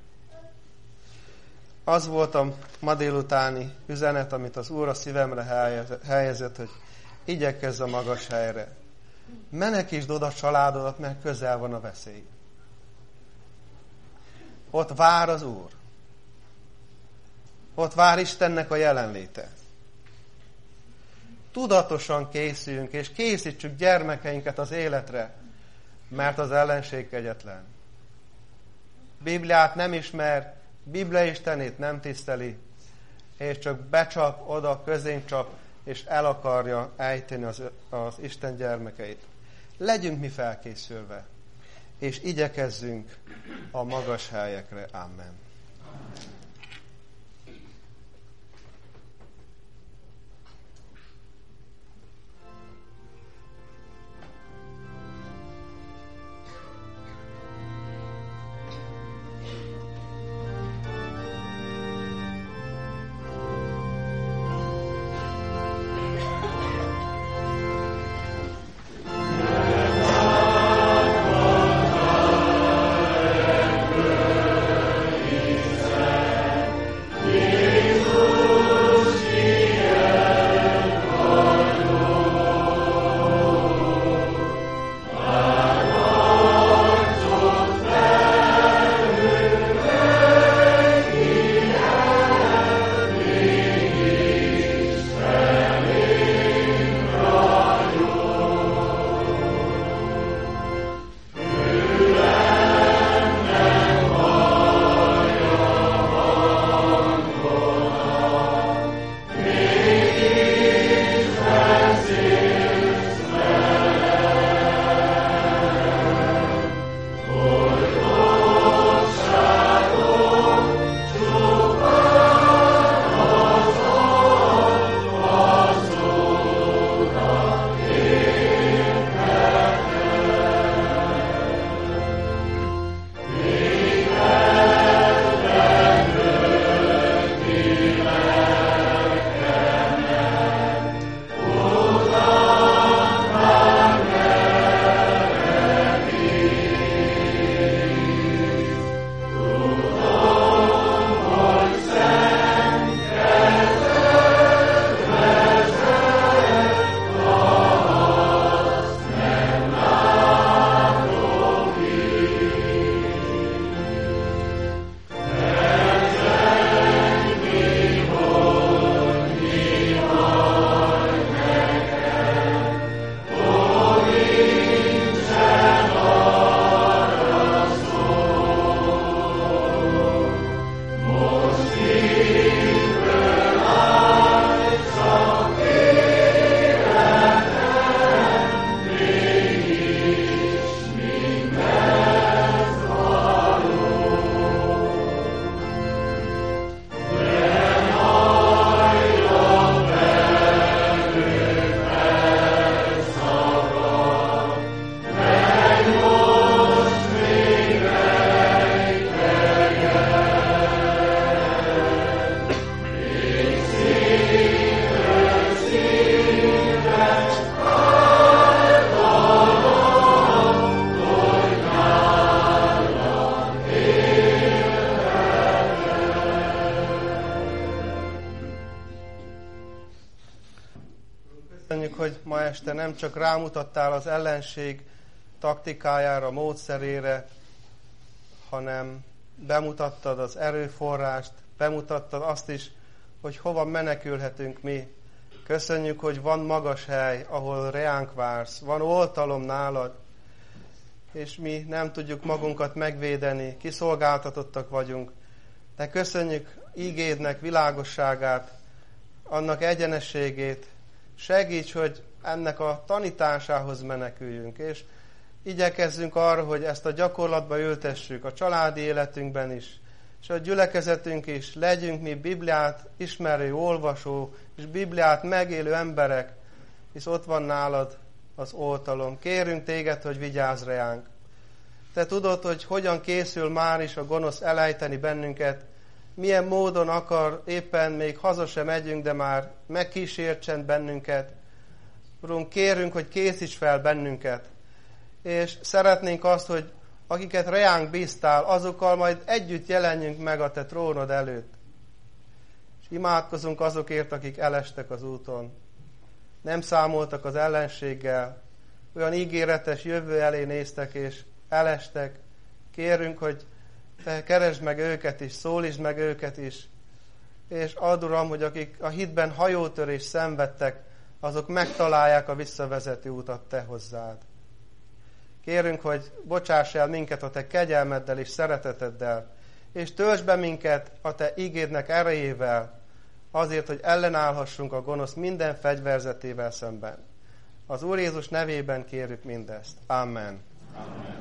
Az volt a ma délutáni üzenet, amit az Úr a szívemre helyezett, hogy igyekezz a magas helyre. Menekítsd oda a családodat, mert közel van a veszély. Ott vár az Úr. Ott vár Istennek a jelenléte. Tudatosan készüljünk, és készítsük gyermekeinket az életre, mert az ellenség kegyetlen. Bibliát nem ismer, Biblia Istenét nem tiszteli, és csak becsap, oda közénk csap, és el akarja ejteni az Isten gyermekeit. Legyünk mi felkészülve, és igyekezzünk a magas helyekre. Amen. Köszönjük, hogy ma este nem csak rámutattál az ellenség taktikájára, módszerére, hanem bemutattad az erőforrást, bemutattad azt is, hogy hova menekülhetünk mi. Köszönjük, hogy van magas hely, ahol reánk vársz, van oltalom nálad, és mi nem tudjuk magunkat megvédeni, kiszolgáltatottak vagyunk. De köszönjük ígédnek világosságát, annak egyenességét. Segíts, hogy ennek a tanításához meneküljünk, és igyekezzünk arra, hogy ezt a gyakorlatba ültessük a családi életünkben is, és a gyülekezetünk is, legyünk mi Bibliát ismerő, olvasó, és Bibliát megélő emberek, hisz ott van nálad az oltalom. Kérünk téged, hogy vigyázz reánk. Te tudod, hogy hogyan készül már is a gonosz elejteni bennünket, milyen módon akar, éppen még haza sem megyünk, de már megkísértsen bennünket. Urunk, kérünk, hogy készíts fel bennünket, és szeretnénk azt, hogy akiket reánk bíztál, azokkal majd együtt jelenjünk meg a te trónod előtt. És imádkozunk azokért, akik elestek az úton. Nem számoltak az ellenséggel, olyan ígéretes jövő elé néztek, és elestek. Kérünk, hogy te keresd meg őket is, szólítsd meg őket is, és add, Uram, hogy akik a hitben hajótörést szenvedtek, azok megtalálják a visszavezető utat te hozzád. Kérünk, hogy bocsáss el minket a te kegyelmeddel és szereteteddel, és töltsd be minket a te ígédnek erejével, azért, hogy ellenállhassunk a gonosz minden fegyverzetével szemben. Az Úr Jézus nevében kérjük mindezt. Amen. Amen.